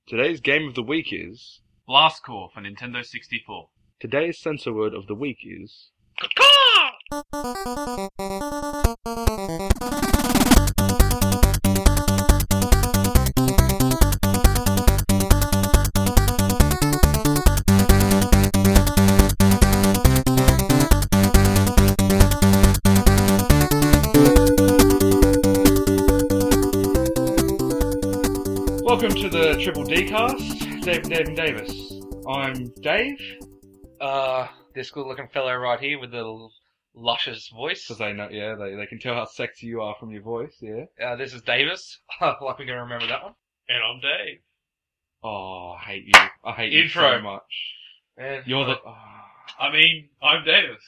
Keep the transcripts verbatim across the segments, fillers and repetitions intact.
Today's game of the week is... Blast Corps for Nintendo sixty-four. Today's censor word of the week is... Welcome to the Triple D cast, Dave, Dave and Davis. I'm Dave. Uh, this good-looking fellow right here with the l- luscious voice. Because they know, yeah, they, they can tell how sexy you are from your voice, yeah. Uh, this is Davis. Like we're gonna remember that one. And I'm Dave. Oh, I hate you. I hate you Intro. so much. And You're the... Oh. I mean, I'm Davis.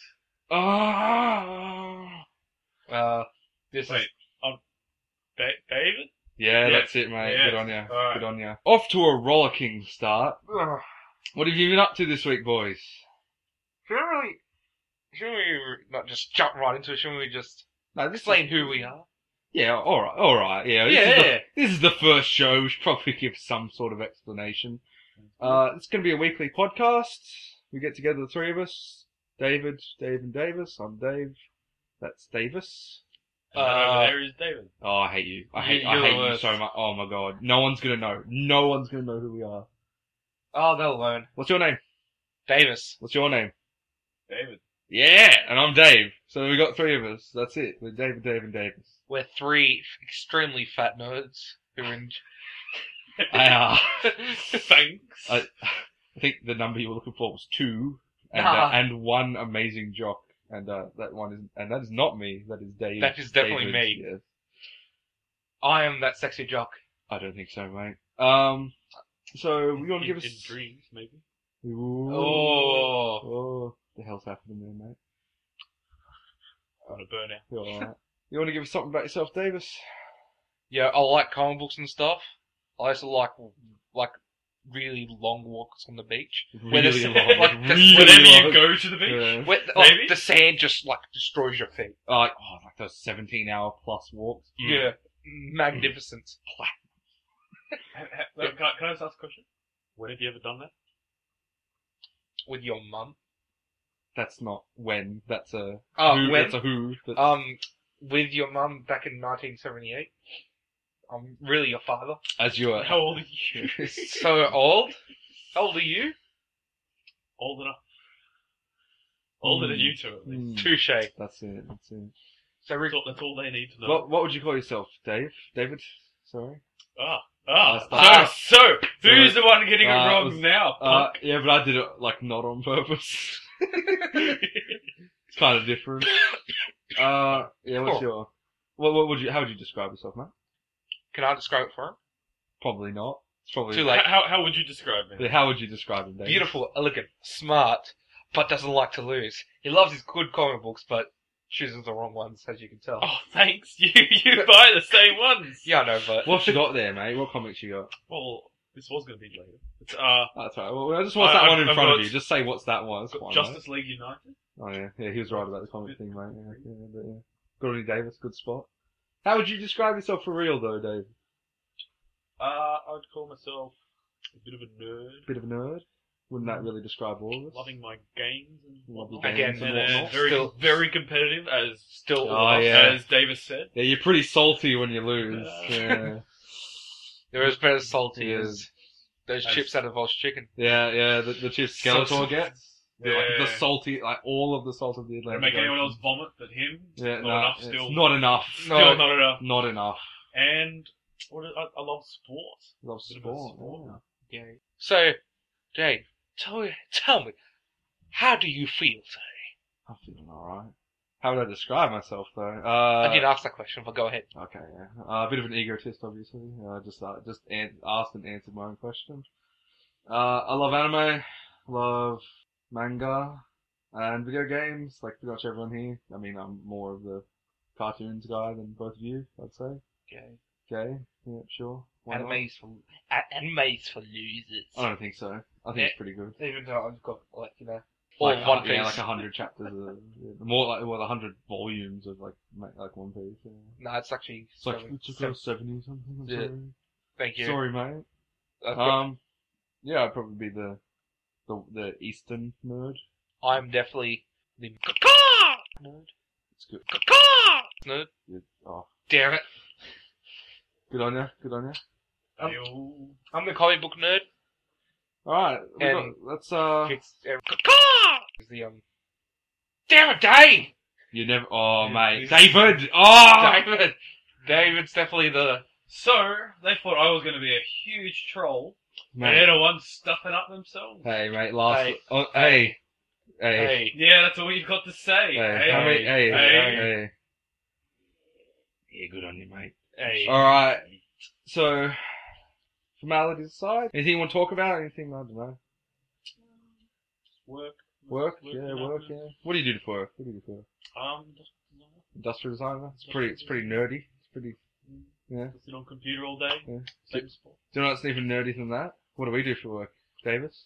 Oh. uh, this Wait, is I'm da- David? Yeah, Yeah. that's it, mate. Yeah. Good on ya. Alright. Good on ya. Off to a rollicking start. Ugh. What have you been up to this week, boys? Shouldn't we? Shouldn't we not just jump right into it? Shouldn't we just No, this explain is, who we are? Yeah, alright, alright, yeah. This Yeah, is the, yeah. This is the first show. We should probably give some sort of explanation. Uh, it's going to be a weekly podcast. We get together, the three of us. David, Dave and Davis. I'm Dave. That's Davis. And that Uh, over there is David. Oh, I hate you. I hate, You- I you're hate the you worst. so much. Oh my god. No one's going to know. No one's going to know who we are. Oh, they'll learn. What's your name? Davis. What's your name? David. Yeah, and I'm Dave. So we got three of us. That's it. We're David, Dave, and Davis. We're three extremely fat nerds who are in. I, uh, Thanks. I, I think the number you were looking for was two, and Nah. uh, and one amazing jock, and uh, that one is, and that is not me. That is Dave. That is definitely David, me. Yes. I am that sexy jock. I don't think so, mate. Um, so we want to in, give us. in dreams, maybe. Ooh. Oh. Oh, the hell's happening there, mate? On a burnout. You all right? You want to give us something about yourself, Davis? Yeah, I like comic books and stuff. I also like like really long walks on the beach. Where the Really sa- long. like the- really Whenever long. you go to the beach. Yeah. Where the, like, Maybe? the sand just like destroys your feet. Uh, like, oh, like those seventeen hour plus walks. Yeah, magnificent. Ha- ha- look, can, I, can I just ask a question? When have you ever done that? With your mum. That's not when. That's a Oh, who. when? That's a who. That's, Um, with your mum back in nineteen seventy-eight. I'm really your father. as you are. How old are you? So old. How old are you? Old enough. Older than Mm. you two, at least. Mm, Touche. That's it. That's it. So That's we all, that's all they need to know. What What would you call yourself, Dave? David? Sorry. Ah, ah. Ah, So, so, who's the one getting it Uh, wrong it was- now? Uh, punk? yeah, but I did it like not on purpose. It's kind of different. Uh, yeah. What's Cool. your? What What would you? How would you describe yourself, mate? can I describe it for him? Probably not. It's probably Too late. how, how would you describe me? Yeah, how would you describe him, Dave? Beautiful, elegant, smart, but doesn't like to lose. He loves his good comic books, but chooses the wrong ones, as you can tell. Oh, thanks. You you buy the same ones. Yeah, I know, but What you got there, mate? What comics you got? Well, this was going to be later. It's uh, Oh, that's right. Well, just what's I- that one I've- in I've front of got- you? Just say what's that one. That's got fine, Justice League United. mate. Oh yeah, yeah. He was right about the comic thing, mate. Yeah, yeah, but, yeah. Good on you, Davis. Good spot. How would you describe yourself for real, though, Dave? Uh, I would call myself a bit of a nerd, Bit of a nerd. Wouldn't that really describe all of us? loving my games and Love your whatnot. games and and then whatnot. very Still- very competitive, as still Oh, all of us. yeah. as Davis said. Yeah, you're pretty salty when you lose. Uh, Yeah, They're as better salty Yeah. as those As- chips out of Vol's chicken. yeah, yeah. The, the chips Skeletor So- gets. They're Like the Yeah. salty, like all of the salt of the Would it Atlantic. make anyone Ocean. else vomit but him? Yeah, not no, enough. it's Still, not enough. No. still not enough. Not enough. And what is, I, I love sport. Love Bit of a sport. sport. yeah. Yeah. So, Dave, tell me, tell me, how do you feel today? I'm feeling alright. How would I describe myself though? Uh, I didn't ask that question, but go ahead. Okay, yeah. Uh, a bit of an egotist, obviously. Uh, just uh, just an- asked and answered my own question. Uh, I love anime, love manga, and video games, like pretty much everyone here. I mean, I'm more of the cartoons guy than both of you, I'd say. Okay. Okay, yeah, sure. Why not? Anime's for a- anime's for losers. I don't think so. I think Yeah. it's pretty good. Even though I've got like you know, Like, all One uh, Piece. yeah, like a hundred chapters of, yeah, more like, well, a hundred volumes of like, ma- like One Piece. Yeah. No, it's actually It's like, seven, it's seven- like seventy something, I'm Yeah. sorry. Thank you. Sorry, mate. I've got- Um, yeah, I'd probably be the the the Eastern nerd. I'm definitely the nerd. It's good. Nerd. Good. Oh, Damn it. good on you. Good on you. Um, Ayo. I'm the comic book nerd. All right, we got, And- let's uh. It's is the um. Damn it, Dave! You never. Oh, Yeah, mate, he's- David. Oh, David. David's definitely the. So, they thought I was going to be a huge troll. And mate. they're the ones stuffing up themselves. Hey, mate. Last. Hey. Oh, hey. Hey. Hey. Yeah, that's all you've got to say. Hey. Hey, How many? Hey. hey. Hey. Yeah, good on you, mate. Hey. All right. So, formalities aside, anything you want to talk about? Anything I don't know. Work. Work? Work, Yeah, you know. work. Yeah. What do you do for work? What do you do for work? Um, just, Industrial designer. It's pretty. It's pretty nerdy. It's pretty. Yeah. just sit on computer all day. Yeah. Same sport. Do you know what's even nerdy than that? What do we do for work, Davis?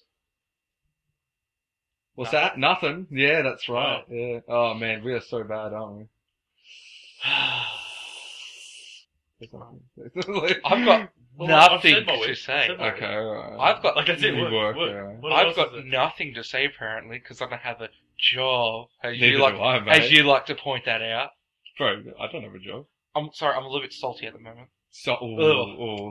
What's that? Nothing. Yeah, that's right. Yeah. Oh man, we are so bad, aren't we? Say something. I've got Well, I've nothing said my to week. say. I've said my Okay, alright. I've got Like I said, You work. work, work. yeah. What I've else got is it? nothing to say apparently because I don't have a job. As Neither you like, do I, mate. as you like to point that out. Bro, I don't have a job. I'm sorry, I'm a little bit salty at the moment. So, ooh, Ugh. ooh.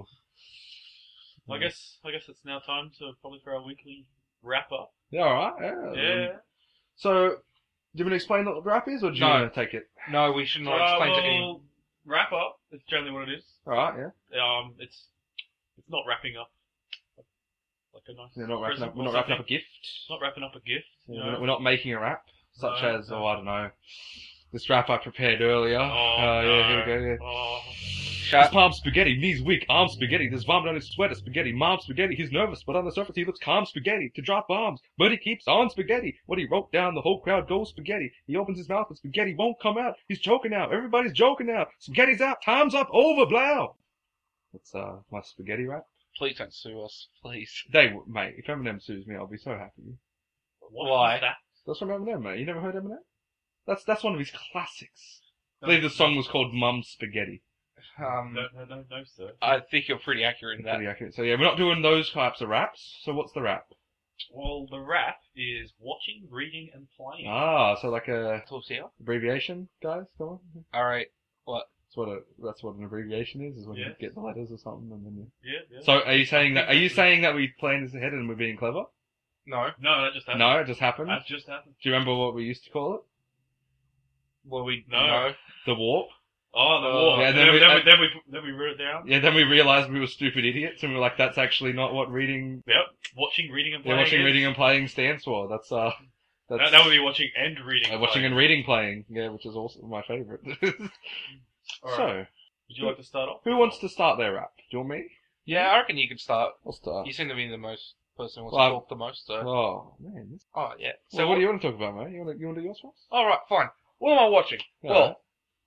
I guess I guess it's now time to probably for our weekly wrap up. Yeah, alright. Yeah. Yeah. So, do you want to explain what the rap is, or do you No. want to take it? No, we should not Uh, explain to well, anyone. Wrap up. It's generally what it is. Alright, yeah. Um, it's it's not wrapping up like a nice. We're not wrapping present up. We're or not wrapping up a something. gift. It's not wrapping up a gift. You Yeah, know? we're, not, we're not making a rap, such No, as, no. oh, I don't know, this rap I prepared earlier. Oh, Uh, no. yeah, here we go. Yeah. Oh. His Shut. palm spaghetti, knees weak, arm spaghetti, there's vomit on his sweater spaghetti, mom spaghetti, he's nervous, but on the surface he looks calm spaghetti, to drop bombs, but he keeps on spaghetti. What he wrote down, the whole crowd goes spaghetti. He opens his mouth and spaghetti won't come out. He's choking now, everybody's joking now. Spaghetti's out, time's up, over, blow. That's, uh, my spaghetti rap. Please don't sue us, please. They, mate, if Eminem sues me, I'll be so happy. What Why? was that? That's from Eminem, mate. You never heard Eminem? That's, that's one of his classics. I believe the song was called Mum's Spaghetti. Um, No, no, no, no, sir. I think you're pretty accurate in that. Pretty accurate. So yeah, we're not doing those types of raps. So what's the rap? Well, the rap is watching, reading, and playing. Ah, so like a Tools here. abbreviation, guys. Come on. Alright, what? That's what a that's what an abbreviation is. Is when you Yes. get the letters or something, and then you. Yeah, yeah. So are you saying that? Are you saying that we planned this ahead and we're being clever? No. no, that just happened. No, it just happened. That just happened. Do you remember what we used to call it? Well, we No. no. The warp. Oh, the Uh, war. yeah, and then then, we- then, uh, we, then we then we wrote it down. Yeah. Then we realized we were stupid idiots, and we were like, "That's actually not what reading, Yep. Watching, reading, and yeah, playing. watching, is. reading, and playing stands for." That's uh, that's That, that would be watching and reading. uh, and watching playing. and reading playing. Yeah, which is also my favorite. Alright. So, Would you like to start off? who wants to start their rap? Do you want me? Yeah, I reckon you could start. I'll start. You seem to be the most person who wants Well, to talk the most, so. Oh man. This... Oh, yeah. So So, what do you want to talk about, mate? You want to you want to do yours first? Alright, fine. What am I watching? Yeah. Well,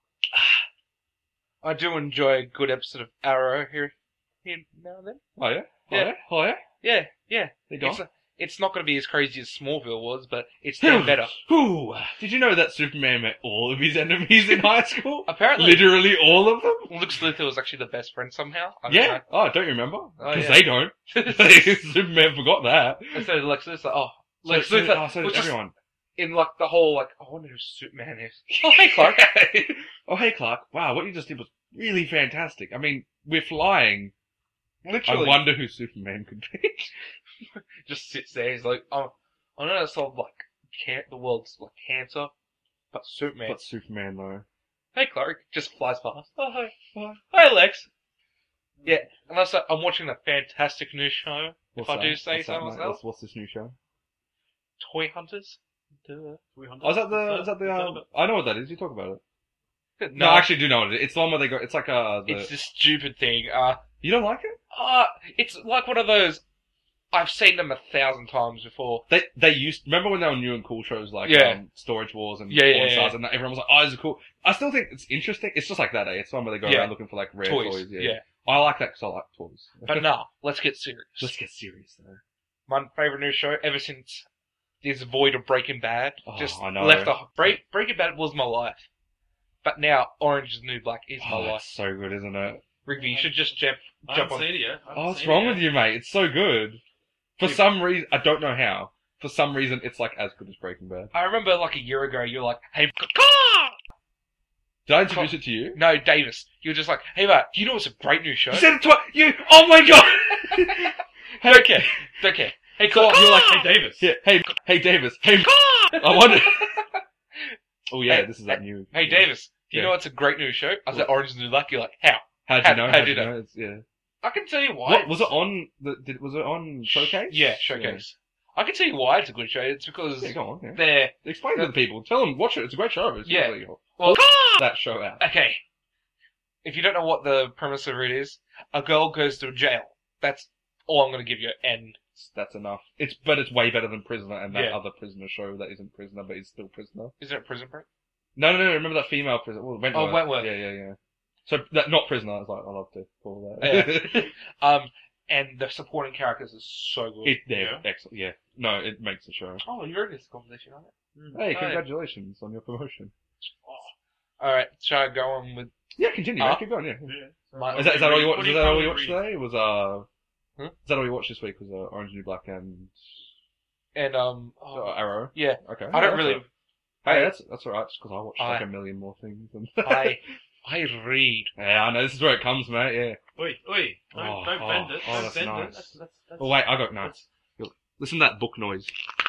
I do enjoy a good episode of Arrow here, here now and then. Oh yeah. Oh Yeah. yeah. Oh yeah. Yeah, yeah. There you go. It's, a, it's not going to be as crazy as Smallville was, but it's damn better. Ooh, did you know that Superman met all of his enemies in high school? Apparently, Literally all of them? Lex Luthor was actually the best friend somehow. I don't Yeah. Oh, don't you remember? Oh, Because yeah. they don't. know. Superman forgot that. And so Lex Luthor, oh, So- Lex so, Luthor oh, so was did just everyone. in like the whole like, I wonder who Superman is. Oh, hey Clark. Oh, hey Clark. Wow, what you just did was really fantastic. I mean, we're flying. Literally, I wonder who Superman could be. just sits there. He's like, oh, I know that's all like can- the world's like cancer, but Superman. But Superman, though. Hey Clark, just flies past. Oh hi, hi, hi Lex. Yeah, and also I'm watching a fantastic new show. What's if I that? do say What's so that, mate? myself, What's, what's this new show? Toy Hunters. Duh. Oh, is that the, is that the, um, I know what that is. You talk about it. No, No, I actually do know what it is. It's the one where they go, it's like, uh, the, it's this stupid thing. Uh, you don't like it? uh, it's like one of those. I've seen them a thousand times before. They, they used, remember when they were new and cool shows like, Yeah. um, Storage Wars and Yeah, yeah, Pawn Stars yeah. and that, everyone was like, oh, these are cool. I still think it's interesting. It's just like that, eh? It's one where they go Yeah. around looking for like rare Toys, toys. yeah. yeah. I like that because I like toys. But no, let's get serious. Let's get serious though. My favorite new show ever since this void of Breaking Bad. Oh, just I know. left a break. Breaking Bad was my life, but now Orange is the New Black is my Oh, life. that's so good, isn't it? Rigby, you should just jump I jump haven't on. seen it yet. I haven't Oh, what's seen wrong it with yet. you, mate? It's so good. For Dude. some reason, I don't know how. For some reason, it's like as good as Breaking Bad. I remember like a year ago, you were like, "Hey, Did I introduce it to you? no, Davis." You were just like, "Hey, Matt, do you know what's a great new show?" You said it twice. You. Oh my god. Hey, Don't care. Don't care. Hey, So Clark. you're like, Hey, Davis. yeah, hey, hey, Davis. Hey, I wonder. Oh yeah, Hey, this is that new. Hey, Davis, do you Yeah. know what's a great new show? I said What? Orange is the New Black. You're like, how? How'd How- you know? how'd How'd you you know? know? It's, yeah. I can tell you why. What was it on? The, did was it on Showcase? Yeah, Showcase. I can tell you why it's a good show. It's because Yeah, go on. Yeah. they're Explain to the people. Tell them watch it. It's a great show. It's Yeah. really- well. that show out. Okay. If you don't know what the premise of it is, a girl goes to jail. That's all I'm going to give you. And That's enough. It's but it's way better than Prisoner and that Yeah. other Prisoner show that isn't Prisoner but is still Prisoner. isn't it Prison Break? No, no, no. Remember that female prisoner? Well, Wentworth. Oh, Wentworth. Yeah, yeah, yeah. So that not Prisoner. I was like, I love to call that. Um, and the supporting characters are so good. it, they're Yeah. excellent. Yeah. No, it makes the show. Oh, you're in this competition, aren't you? Hey, Oh, congratulations on your promotion. All right, shall I go on with? Yeah, continue. Uh, man. Keep going. Yeah. Yeah. So My- what Is that, do is that all you read- watched? what do Is that all you currently watched read? today? Was uh, Hmm? is that all you watched this week? Was uh, Orange, New Black, and And um, uh, oh, Arrow? yeah, Okay. I don't that's really. all right. Hey, that's that's alright. Just because I watched like I- a million more things. And I I read. yeah, I know this is where it comes, mate. Yeah. Oi, oi, don't, Oh, don't oh, bend it. oh, don't that's bend nice. it. That's, that's, that's, Oh wait, I got no. Listen to that book noise.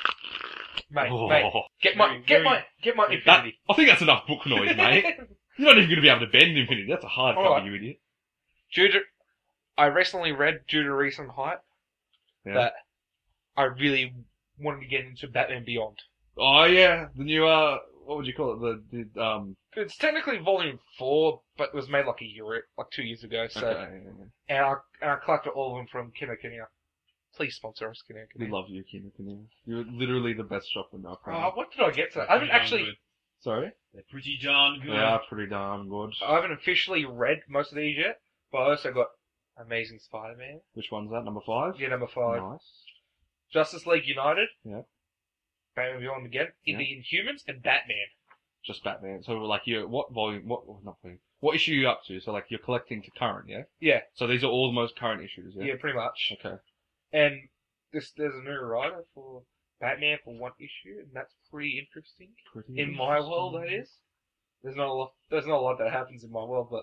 Mate, Oh. mate, get my Very, get very- my get my That, Infinity. I think that's enough book noise, mate. You're not even going to be able to bend Infinity. That's a hard cover, Alright. you idiot. Due to, I recently read due to recent hype Yeah. that I really wanted to get into Batman Beyond. Oh yeah, the new uh, what would you call it? The, the um. It's technically volume four, but it was made like a year, like two years ago. So, Okay, yeah, yeah. and I and I collected all of them from Kinokuniya. Please sponsor us, Kinokuniya. We love you, Kino Kino. You're literally the best shop in our Oh, program. what did I get to? I haven't actually, Sorry. They're pretty darn good. They are pretty darn good. I haven't officially read most of these yet, but I also got Amazing Spider-Man, Which one's that? Number five. yeah, number five, Nice. Justice League United, Yeah. Batman Beyond again, Yeah. The Inhumans, and Batman. Just Batman. So like you, what volume? What oh, not volume? What issue are you up to? So like you're collecting to current, yeah. Yeah, So these are all the most current issues, yeah. yeah, pretty much. Okay. And this, there's a new writer for Batman for one issue, and that's pretty interesting. Pretty In my world, that is. There's not a lot. There's not a lot that happens in my world, but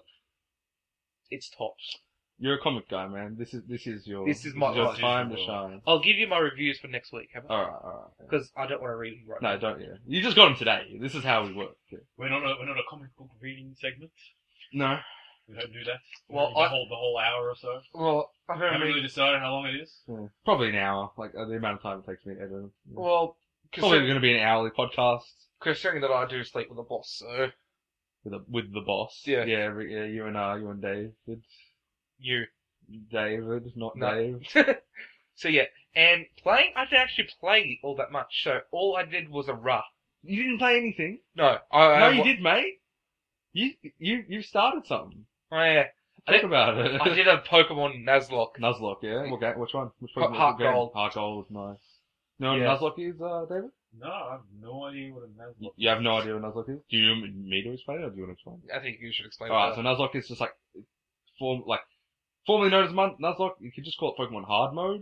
it's tops. You're a comic guy, man. This is this is your This is my- your this is time to your shine. I'll give you my reviews for next week, have I? All right, all right. yeah. Because I don't want to read them right No, now. don't. Yeah, you just got them today. This is how we work. Yeah. We're not a, we're not a comic book reading segment. No. We don't do that. Well, the I- whole the whole hour or so. Well, I I don't haven't really. really decided how long it is. Yeah. Probably an hour. Like uh, the amount of time it takes me to edit them. Yeah. Well, Probably considering, going to be an hourly podcast considering that I do sleep with a boss, so with the with the boss. Yeah. Yeah. Every, yeah. You and uh, you and David. you. David, not No. Dave. So yeah, and playing, I didn't actually play all that much. So all I did was a run. You didn't play anything. No, I. No, I, you did, mate. You you you started something. Oh, yeah. I Talk did, about it. I did a Pokemon Nuzlocke. Nuzlocke, yeah. What game? Which one? Which Heart- Pokemon- Heart what game? Gold. Heart Gold, nice. You know what Yeah. Nuzlocke is, uh, David? No, I have no idea what a Nuzlocke You- You have no idea what Nuzlocke is? Do you want me to explain it, or do you want to explain it? I think you should explain Alright, that. so Nuzlocke is just like, form, like, formerly known as Mun- Nuzlocke, you could just call it Pokemon Hard Mode.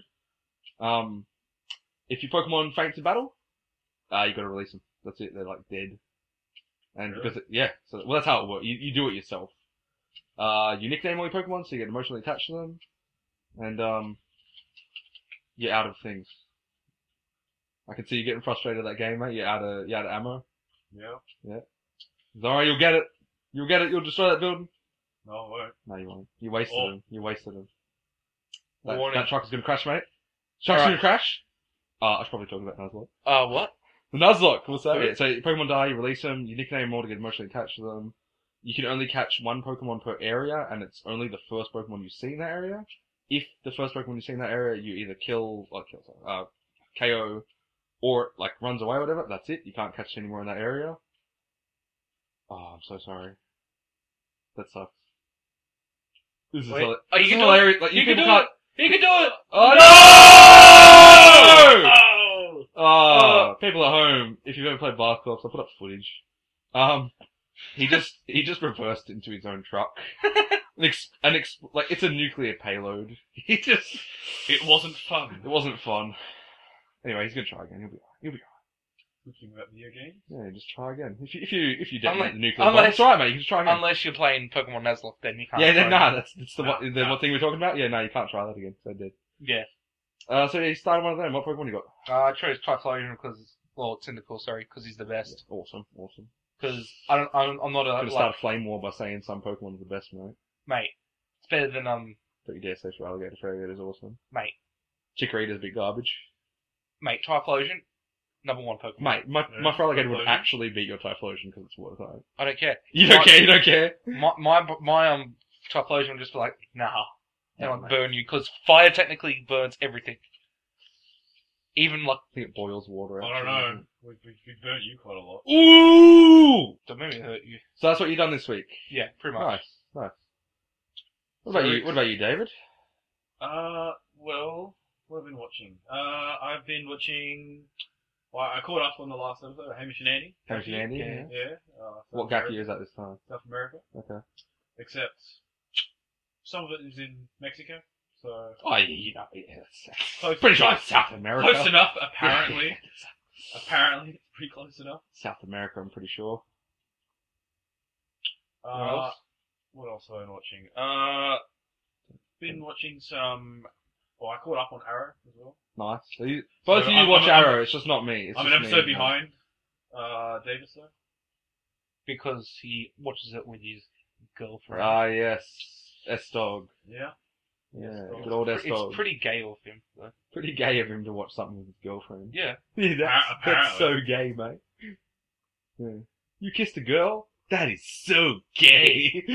Um, if your Pokemon faints in battle, uh, you gotta release them. That's it, they're like dead. And Really? because, it, yeah, so, well that's how it works. You, you do it yourself. Uh, you nickname all your Pokemon, so you get emotionally attached to them. And, um, you're out of things. I can see you getting frustrated at that game, mate. You're out of, you're out of ammo. Yeah. Alright, you'll get it. You'll get it, you'll destroy that building. No, it won't. No, you won't. You wasted Oh. him. You wasted him. That, Warning. that truck is gonna crash, mate. Truck's Alright. gonna crash. Uh, I should probably talk about Nuzlocke. Uh, what? The Nuzlocke, what's that? Okay. Yeah, so your Pokemon die, you release them, you nickname them all to get emotionally attached to them. You can only catch one Pokemon per area, and it's only the first Pokemon you see in that area. If the first Pokemon you see in that area, you either kill, like, kill, sorry, uh, K O, or it, like, runs away or whatever, that's it. You can't catch any more in that area. Oh, I'm so sorry. That sucks. This is, Wait. hila- Oh, you this can is do it. hilarious. Like, You people can do can't- it! You can do it! Oh no! Oh! Oh, people at home, if you've ever played Blast Ops, I'll put up footage. Um, He just he just reversed into his own truck. An ex, an ex, like it's a nuclear payload. He just It wasn't fun. it wasn't fun. Anyway, he's gonna try again. He'll be alright. He'll be Speaking about video games. alright. Yeah, just try again. If you if you if you detonate Unless- the nuclear bomb, unless- it's alright, mate. You can just try again. Unless you're playing Pokemon Nuzlocke, then you can't. yeah, then try nah, it. that's that's the No, what the no. what thing we're talking about. Yeah, no, you can't try that again. So I did. Yeah. Uh, so yeah, you started one of them. What Pokemon you got? Uh, I chose Typhlosion because, well, Cyndaquil, sorry, because he's the best. Awesome, awesome. Because I don't, I'm, I'm not a, Could have like, started Flame War by saying some Pokemon are the best, mate. mate, it's better than, um, Don't you dare say Feraligatr. Feraligator's awesome. mate, Chikorita's a bit garbage. mate, Typhlosion, number one Pokemon. Mate, my, Yeah, my Feraligator would Typhlosion. actually beat your Typhlosion because it's water type. I don't care. You don't My- care, you don't care. My, my, my, um, Typhlosion would just be like, nah, and No, I'll mate. burn you, because fire technically burns everything. Even, like, I think it boils water I out. don't know. We, we, we burnt you quite a lot. Ooh! the movie hurt you. So that's what you've done this week. Yeah, pretty much. Nice, nice. What about So- you? What about you, David? Uh, well, what have I been watching? Uh, I've been watching. Well, I caught up on the last episode of Hamish and Andy. Hamish and Andy, Yeah. yeah. yeah. Uh, South What gap America- year is that this time? South America. Okay. Except some of it is in Mexico. So Oh, yeah, you know, yeah, it's, Close- pretty sure it's South America. close enough, apparently. apparently, it's pretty close enough. South America, I'm pretty sure. Uh, What else? What else have I been watching? Uh, been watching some. Well, I caught up on Arrow as well. Nice. So you, both So of you I'm- watch I'm- Arrow. It's just not me. It's I'm an just me, episode mate. behind. Uh, Davis though. Because he watches it with his girlfriend. Ah, yes. S-Dog. Yeah. Yeah, S-Dog. good old It's S-Dog. pretty gay of him, though. Pretty gay of him to watch something with his girlfriend. Yeah. Yeah, that's, Apparently. that's so gay, mate. Yeah. You kissed a girl? That is so gay.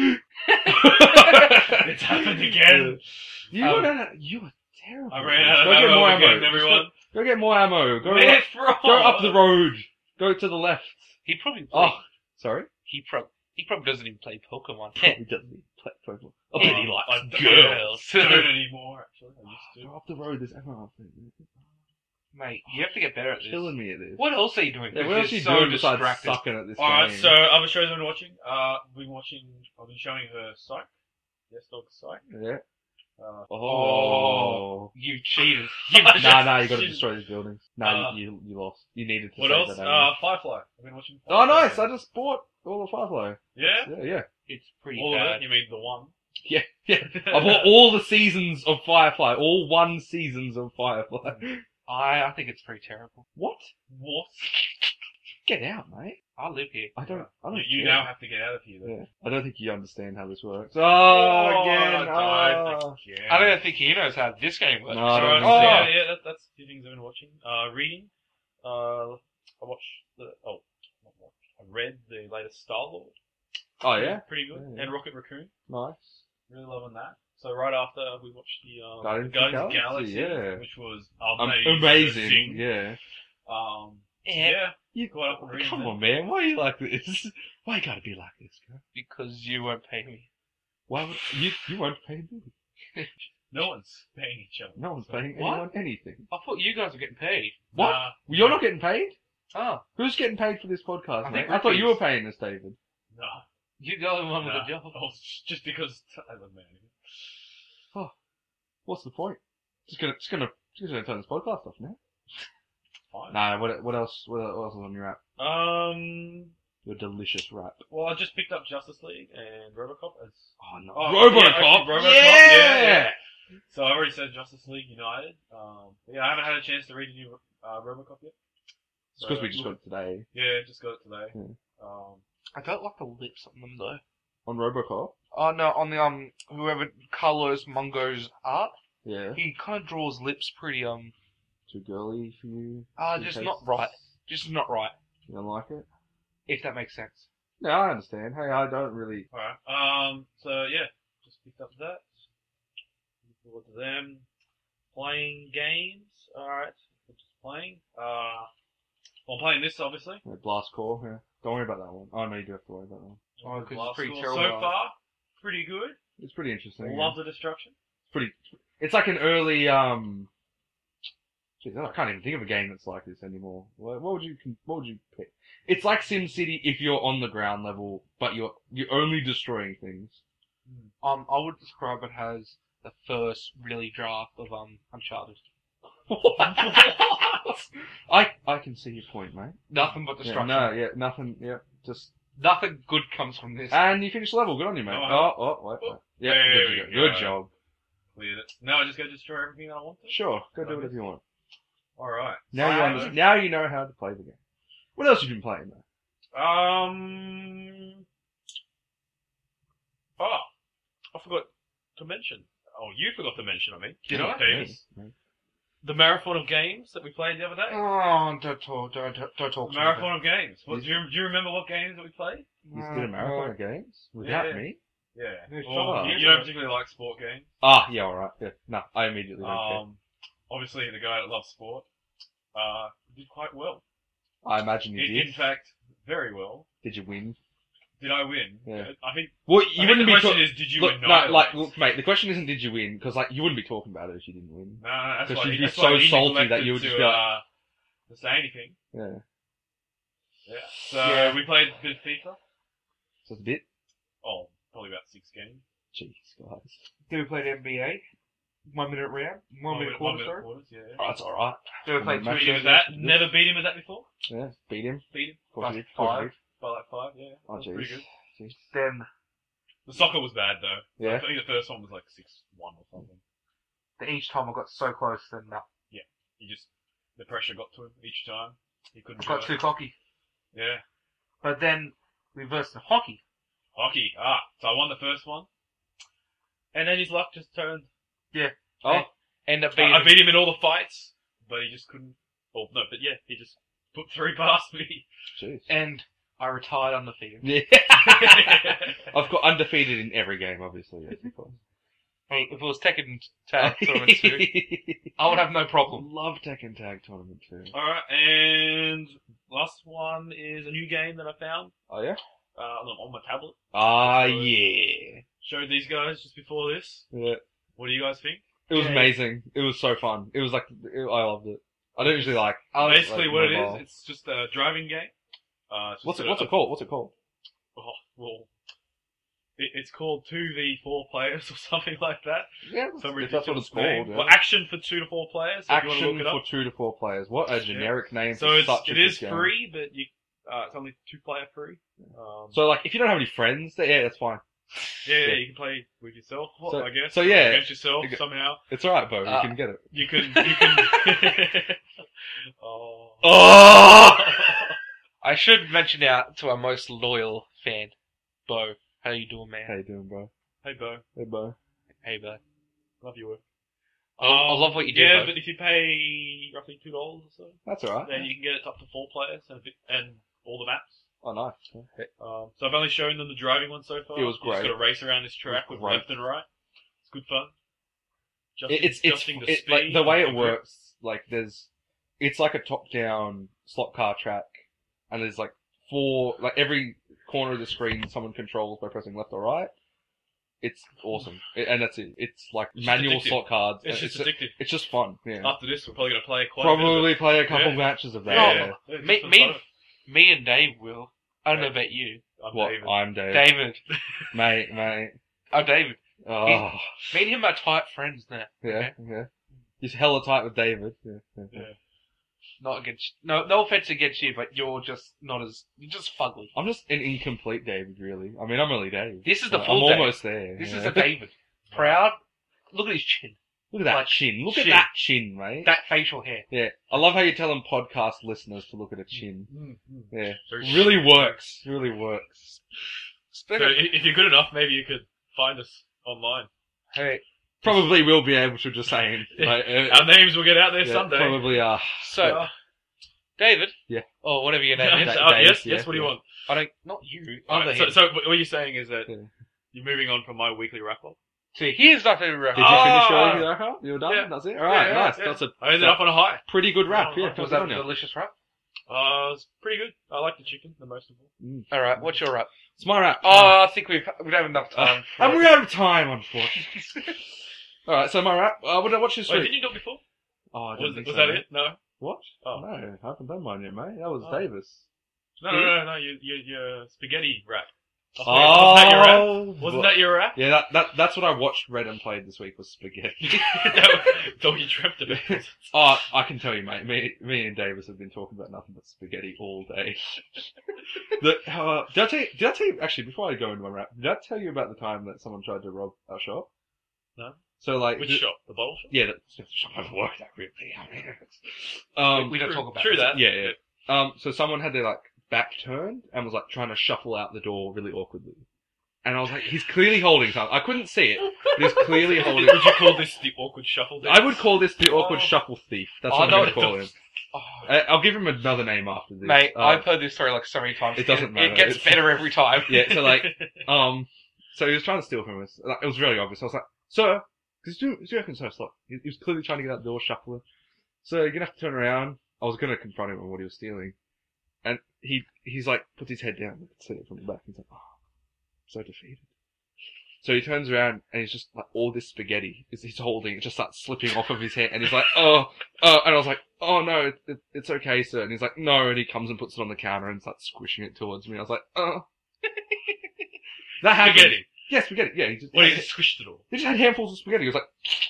It's happened again. You Um, ran out. You are terrible. I ran out of Go get ammo more again, ammo. everyone. Just Go, go get more ammo. Go, Myth, up, go up the road. Go to the left. He probably play, Oh, sorry. he prob he probably doesn't even play Pokemon. He doesn't even play Pokemon. I bet he I likes don't- girls. I don't anymore, actually. I used Go to. up the road. There's ammo up there. Mate, you have to get better at this. Killing me at this. What else are you doing? Yeah, what You're else are you so doing besides distracted. sucking at this Alright, game? so other shows I've been watching. Uh, I've been watching. I've been showing her Psych. Yes, Dog Psych. Yeah. Uh, Oh. You cheated. You Nah, nah, you gotta Shouldn't- destroy these buildings. Nah, Uh, you, you, you lost. You needed to What save else? that Uh, ammo. Firefly. I've been watching. Oh, Firefly. nice! I just bought all the Firefly. Yeah. Yeah, yeah. It's pretty All of bad. it. You mean the one? Yeah, yeah. I bought all the seasons of Firefly. All one seasons of Firefly. I I think it's pretty terrible. What? What? Get out, mate. I live here. I don't, I don't You, you care. now have to get out of here. Then. Yeah. I don't think you understand how this works. Oh, Oh, again. I Oh. don't think- I don't think he knows how this game works. No, I So, don't oh, think so. yeah, yeah, that, that's two things I've been watching. Uh, reading. Uh, I watched the, oh, not watched. I read the latest Star Lord. Oh, yeah? Pretty good. Yeah, yeah. And Rocket Raccoon. Nice. Really loving that. So right after we watched the, um, Guardians the of the Guardians of the Galaxy, Galaxy, yeah. which was Um, amazing. amazing. Yeah. Um, Yeah, yeah. You, Caught up on reading come them. on, man. Why are you like this? Why you gotta be like this, bro? because you won't pay me. Why would you? You won't pay me. No one's paying each other. No one's So- paying What? anyone anything. I thought you guys were getting paid. What? Nah, You're not getting paid? Oh, Who's getting paid for this podcast, I mate? think I thought you were Ricky's. paying us, David. nah, you the only one nah. with a job. Oh, just because Tyler, man. What's the point? Just gonna, just gonna, just gonna turn this podcast off now. Fine. Nah. What, what else? What else is on your app? Um. Your delicious rap. Well, I just picked up Justice League and RoboCop as. Oh no. Oh, RoboCop. yeah, actually, RoboCop, Yeah! yeah, yeah. So I already said Justice League United. Um. Yeah, I haven't had a chance to read a new uh, RoboCop yet. It's because So, we just got it today Yeah, just got it today. Hmm. Um. I don't like the lips on them though. on RoboCop. Oh no, on the um whoever Carlos Mungo's art, Yeah. he kind of draws lips pretty um Too girly for you. ah Too just tastes- not right, just not right. You don't like it? If that makes sense. No, I understand. Hey, I don't really. Alright. Um. So yeah, just picked up that. Looking forward to them playing games. Alright. Just playing. Uh. Well, I'm playing this obviously. Like Blast Core. Yeah. Don't worry about that one. Oh no, you do have to worry about that one. Oh, 'cause it's Blast pretty Score. terrible. So far, pretty good. It's pretty interesting. Love the destruction. It's pretty. It's like an early um. Jeez, I can't even think of a game that's like this anymore. What, what would you What would you pick? It's like SimCity if you're on the ground level, but you're you're only destroying things. Um, I would describe it as the first really draft of um Uncharted. I I can see your point, mate. Nothing but Yeah, destruction. no, yeah, nothing. Yeah, just Nothing good comes from this. and you finished the level. Good on you, mate. Oh, Oh, oh, wait, wait. Yeah, There good, we job. go. good job. Cleared it. Now I just go destroy everything that I want to? Sure, go do whatever you want. Alright. Now you So- understand, now you know how to play the game. What else have you been playing though? Um. Oh, I forgot to mention. Oh, you forgot to mention. I mean, Did I? Davis. The marathon of games that we played the other day. Oh, don't talk, don't, don't, don't talk to me. Marathon of games. What, Yes. do, you, do you remember what games that we played? You did a marathon of games without Yeah. me. Yeah. Yeah, Well, shut you, up. you don't particularly like sport games. Ah, yeah, all right. Yeah, no, I immediately don't Um, obviously, the guy that loves sport uh, did quite well. care. I imagine you In, did. in fact, very well. Did you win? Did I win? Yeah. I think. Well, I you think wouldn't the be question talking. is, did you Look, win? no, like, look, mate. The question isn't did you win, because like you wouldn't be talking about it if you didn't win. No, no, that's Because why you'd be that's so why he salty that neglected you would to, just be like- uh, to say anything. Yeah. Yeah. So Yeah. we played a bit of FIFA. So it's a bit. Oh, probably about six games. Jeez, guys. Do we play N B A? One minute round? One, minute quarter, sorry? quarters, yeah. Oh, that's all right. Do we play Mm, two match Beat him games? at that. Good. Never beat him at that before. Yeah, beat him. Beat him Of course Like you did. Of course you five. did. by like five. Yeah. Oh, That's pretty jeez. good. Jeez. Then The soccer was bad though. Yeah. I think the first one was like six one or something. the, each time I got so close, then uh, He just the pressure got to him each time. He couldn't. I got do too it. cocky. Yeah. But then we versed in hockey. Hockey. Ah, so I won the first one, and then his luck just turned. Oh, End up I, beating I beat him in all the fights, but he just couldn't. Oh no, but yeah, he just put three past me. jeez. and I retired undefeated. Yeah. I've got undefeated in every game, obviously. Yes, of course. Hey, if it was Tekken Tag Tournament two, I would have no problem. Love Tekken Tag Tournament too. All right, and last one is a new game that I found Oh yeah. uh, on on my tablet. Ah yeah. Showed these guys just before this. Yeah. What do you guys think? It was Yeah. amazing. It was so fun. It was like it, I loved it. I don't usually like. I Basically, like what it mobile. is, it's just a driving game. Uh, it's just What's it? a- What's it called? What's it called? Oh, well, it, it's called two v four players or something like that. Yeah, Some if that's what it's ridiculous name. called. Yeah. Well, action for two to four players. So if you Action want to look it for up. two to four players. What a generic name So for it's such a it good is game. free, but you uh, it's only two player free. Um, So like, if you don't have any friends, then, yeah, that's fine. yeah, yeah, yeah. you can play with yourself, well, So- I guess. so yeah. against yourself You go- somehow. It's alright, Bo. Uh, you can get it. You can you can. oh. Oh! I should mention out to our most loyal fan, Bo. How you doing, man? How you doing, bro? Hey, Bo. Hey, Bo. Hey, Bo. Love your work. I, I love what you do, Yeah, Bo. but if you pay roughly two dollars or so, That's alright. then you can get it up to four players and, a bit- and all the maps. Oh, nice. Okay. Um, so I've only shown them the driving one so far. It was You just great. got to race around this track It was with great. left and right. It's good fun. Adjusting, It, it's it's adjusting the it, speed, like the way it the grip. works. Like there's, it's like a top-down slot car track, and there's like four, like every corner of the screen someone controls by pressing left or right. It's awesome, It- and that's it. It's like It's manual addictive. slot cards. It's and just addictive. it's just fun. Yeah. After this, we're probably going to play quite a bit of Probably it. play a couple Yeah. matches of that. Yeah, Yeah. yeah. Yeah, Me, just for me, fun. and, me and Dave will. I don't know Yeah. about you. I'm What? David. I'm Dave. David. Mate, mate. Oh, David. Oh, Me and him are tight friends now. yeah, yeah. He's hella tight with David. Yeah, yeah, yeah. Yeah. Not against, no, no offense against you, but you're just not as, you're just fugly. I'm just an incomplete David, really. I mean, I'm really Dave. This is the I'm full Dave. almost there. This yeah. is a David. Proud. Look at his chin. Look at that like, chin. Look chin. at that chin, mate. That facial hair. Yeah, I love how you're telling podcast listeners to look at a chin. Mm, mm. Yeah, Very really shit. works. Really works. So Speaking of, i- if you're good enough, maybe you could find us online. hey, Probably will be able to, just saying. Like, uh, Our names will get out there yeah, someday. Probably are. so, Uh, David. Yeah. Or whatever your name is. Da- uh, Dave, yes, yeah, yes. What do you yeah. want? I don't, not you. Alright, Other so, him. so what you're saying is that Yeah. you're moving on from my weekly wrap up. See, here's nothing to Did reference. you Ah! finish your weekly wrap up? You were done? Yeah. That's it? Alright, Yeah, nice. yeah. That's a I ended up on a high. pretty good wrap. Oh, Yeah, was Was good that on a you. delicious wrap? Uh, it's pretty good. I like the chicken the most of all. Mm. Alright, what's your wrap? It's my wrap. Oh, I think we've, we don't have enough time. for and it. we're out of time, unfortunately. Alright, so my wrap. Uh, what did I watch this Wait, week? didn't you do it before? Oh, I don't Was, think was so, that mate. it? No. What? Oh. No, I haven't done mine yet, mate. That was Oh. Davis. No, no, no, no. You, you, your spaghetti rap. I thought- Oh, wasn't that your rap? Wasn't that your rap? Yeah, that, that that's what I watched, read, and played this week was spaghetti. That's all you dreamt about. Oh, I can tell you, mate. Me, me and Davis have been talking about nothing but spaghetti all day. the, uh, did I tell you? Did I tell you? Actually, before I go into my rap, did I tell you about the time that someone tried to rob our shop? No. So like, Which the, shop? The bowl shop? Yeah, that's the shop I've worked at really. um, we don't True- talk about true this. that. Yeah, yeah. Um, so someone had their like back turned and was like trying to shuffle out the door really awkwardly. And I was like, he's clearly holding something. I couldn't see it, but he's clearly holding. Would you call this the awkward shuffle? I would call this the awkward Oh. shuffle thief. That's Oh, what I'm no, going to call him. Oh, I- I'll give him another name after this. mate, Uh, I've heard this story like so many times. It doesn't and matter. It gets It's- better every time. Yeah, so like, um, so he was trying to steal from us. Like, it was really obvious. I was like, sir, because he's doing, he's working so slow. He, he was clearly trying to get out the door, shuffling. So you're gonna have to turn around. I was gonna confront him on what he was stealing, and he he's like puts his head down. I could see it from the back. He's like, oh, I'm so defeated. So he turns around and he's just like all this spaghetti is he's holding. It just starts slipping off of his head, and he's like, oh, oh, and I was like, oh no, it, it, it's okay, sir. And he's like, no, and he comes and puts it on the counter and starts squishing it towards me. I was like, oh. That happened. Spaghetti. Yeah, spaghetti. Yeah, he just, What, he, he just squished it all? he just had handfuls of spaghetti. He was like,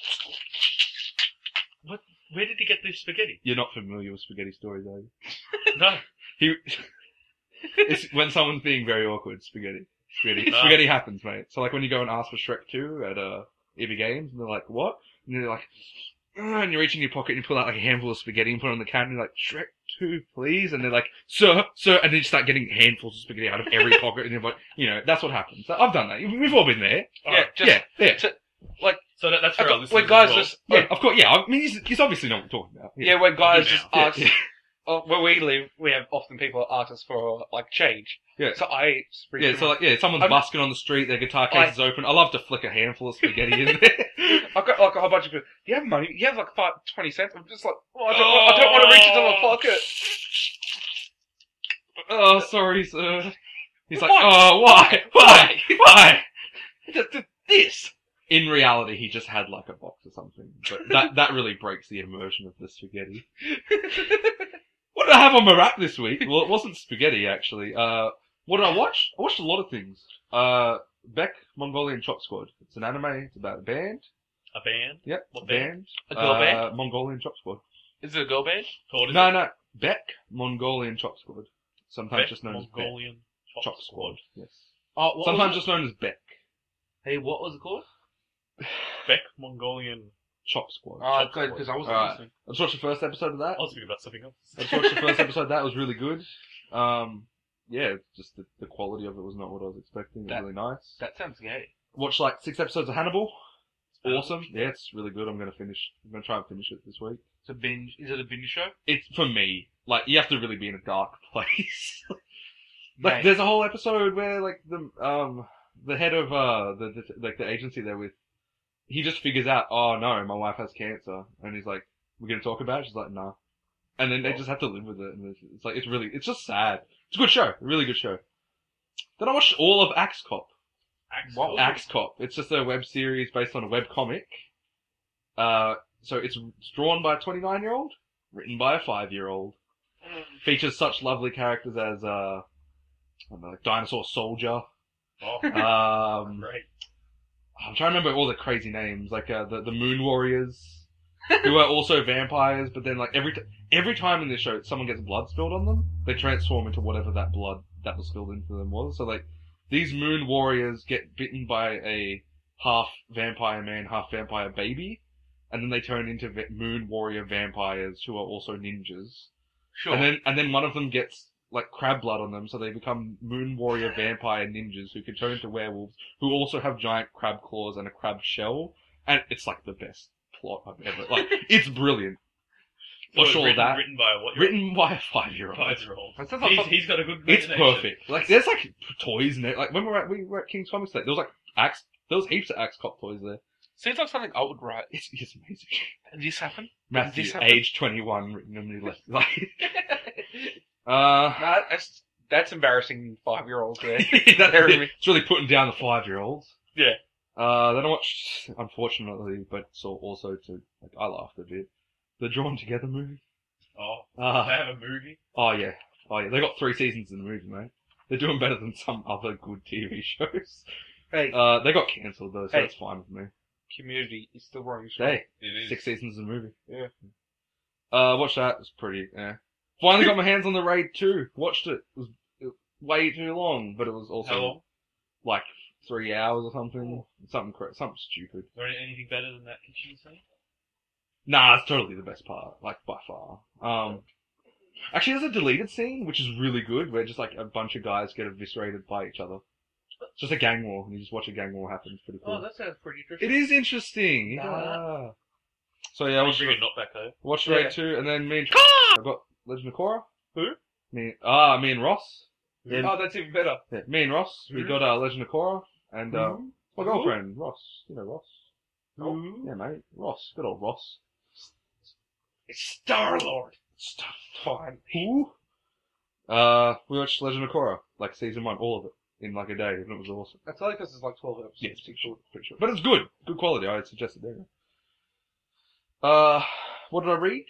Where did he get this spaghetti? you're not familiar with spaghetti stories, are you? No. He, it's when someone's being very awkward, spaghetti. Spaghetti. Ah. Spaghetti happens, mate. So like when you go and ask for Shrek two at, uh, E B Games, and they're like, what? And you're like, "Ah," and you reach in your pocket and you pull out like a handful of spaghetti and put it on the counter and you're like, Shrek two, please? And they're like, sir, sir, and then you start getting handfuls of spaghetti out of every pocket and you're like, you know, that's what happens. So I've done that. We've all been there. Yeah, Alright. just yeah, yeah. to- like So that, that's for I our got- listeners when as guys well. just Yeah, of course, yeah. I mean, he's, he's obviously know what we're talking about. yeah, when guys do just now. ask, Yeah. oh, where we live, we have often people ask us for like change. Yeah. So I bring Yeah, so like, yeah, someone's I'm- busking on the street, their guitar case I- is open. I love to flick a handful of spaghetti in there. I've got like a whole bunch of people. Do you have money? Do you have like five, twenty cents? I'm just like, oh, I don't, I don't want to reach into my pocket. Oh, sorry, sir. He's like, Why? oh, why? Why? Why? Th- th- This. In reality, he just had like a box or something. But that, that really breaks the immersion of the spaghetti. What did I have on my wrap this week? Well, it wasn't spaghetti, actually. Uh, what did I watch? I watched a lot of things. Uh, Beck, Mongolian Chop Squad. It's an anime. It's about a band. A band? Yep. What a band? A girl uh, band? Mongolian Chop Squad. Is it a girl band? Called No, no. Beck, Mongolian Chop Squad. Sometimes Beck just known as Beck. Mongolian Chop, Chop Squad. Squad. Yes. Oh, what Sometimes was just known as Beck. it? Hey, what was it called? Beck Mongolian. Chop Squad. Oh, Chop good, Squad. because I wasn't Alright. listening. I just watched the first episode of that. I was thinking about something else. I just watched the first episode. That was really good. Um, yeah, just the, the quality of it was not what I was expecting. It was That- really nice. That sounds gay. Watched like six episodes of Hannibal. Um, Awesome. Yeah, it's really good. I'm gonna finish. I'm gonna try and finish it this week. It's a binge. Is it a binge show? It's for me. Like you have to really be in a dark place. like Mate. there's a whole episode where like the um the head of uh the, the like the agency they're with, he just figures out, oh no, my wife has cancer, and he's like, we're gonna talk about it. She's like, nah. And then they just have to live with it, and it's, it's like it's really it's just sad. It's a good show, a really good show. Then I watched all of Axe Cop. Axe What? Cop. Axe Cop. It's just a web series based on a web comic. Uh, so it's drawn by a twenty-nine year old, written by a five year old. Features such lovely characters as, uh, I don't know, like Dinosaur Soldier. Oh, Um, great. I'm trying to remember all the crazy names, like, uh, the, the Moon Warriors, who are also vampires, but then, like, every, t- every time in this show someone gets blood spilled on them, they transform into whatever that blood that was spilled into them was. So, like, these Moon Warriors get bitten by a half vampire man, half vampire baby, and then they turn into va- Moon Warrior vampires who are also ninjas. Sure. And then, and then one of them gets, like, crab blood on them, so they become Moon Warrior vampire ninjas who can turn into werewolves, who also have giant crab claws and a crab shell, and it's, like, the best plot I've ever, like, it's brilliant. So Watch it's all of written, that. written by a what? Written by a five-year-old. Five-year-old. That sounds like He's, something- he's got a good It's imagination. perfect. Like, there's, like, toys in it. Like, when we were at, we were at King's Comics Day, there was, like, Axe, there was heaps of Axe Cop toys there. Seems like something I would write. It's, it's amazing. Did this happen? Matthew, this happen? age twenty-one, written on the left. Like, uh, Nah, that's that's embarrassing. Five year olds there. that, Very- it's really putting down the five-year-olds. Yeah. Uh, then I watched, unfortunately, but so also to, like, I laughed a bit. the Drawn Together movie. Oh, Uh, they have a movie. oh yeah, oh yeah. They got three seasons in the movie, mate. They're doing better than some other good T V shows. Hey, Uh, they got cancelled though, so Hey. that's fine with me. Community is still running strong. Hey, It is. six seasons in the movie. Yeah. Uh, watched that. It was pretty. Yeah. Finally got my hands on the Raid two. Watched it. It was, it was way too long, but it was also How long? like three hours or something. Something cra- something stupid. Is there anything better than that kitchen scene? Nah, it's totally the best part, like by far. Um, actually, there's a deleted scene which is really good, where just like a bunch of guys get eviscerated by each other. It's just a gang war, and you just watch a gang war happen. It's pretty cool. Oh, that sounds pretty interesting. It is interesting. Nah. Yeah. So yeah, I You watched, bring a knot back home. watched Yeah. Raid two, and then me and I got Legend of Korra. Who? Me, ah, me and Ross. Oh, that's even better. Yeah, me and Ross. We Who? got uh, Legend of Korra, and uh, Who? my Who? girlfriend Ross. You know Ross. Oh, Who? yeah, mate. Ross. Good old Ross. It's Star Lord. Stop. Fine. Who? Uh, we watched Legend of Korra, like season one, all of it, in like a day, and it was awesome. That's only because it's like twelve episodes. Yeah, it's pretty short, pretty short. But it's good. Good quality, I'd suggest it there. Uh, what did I read?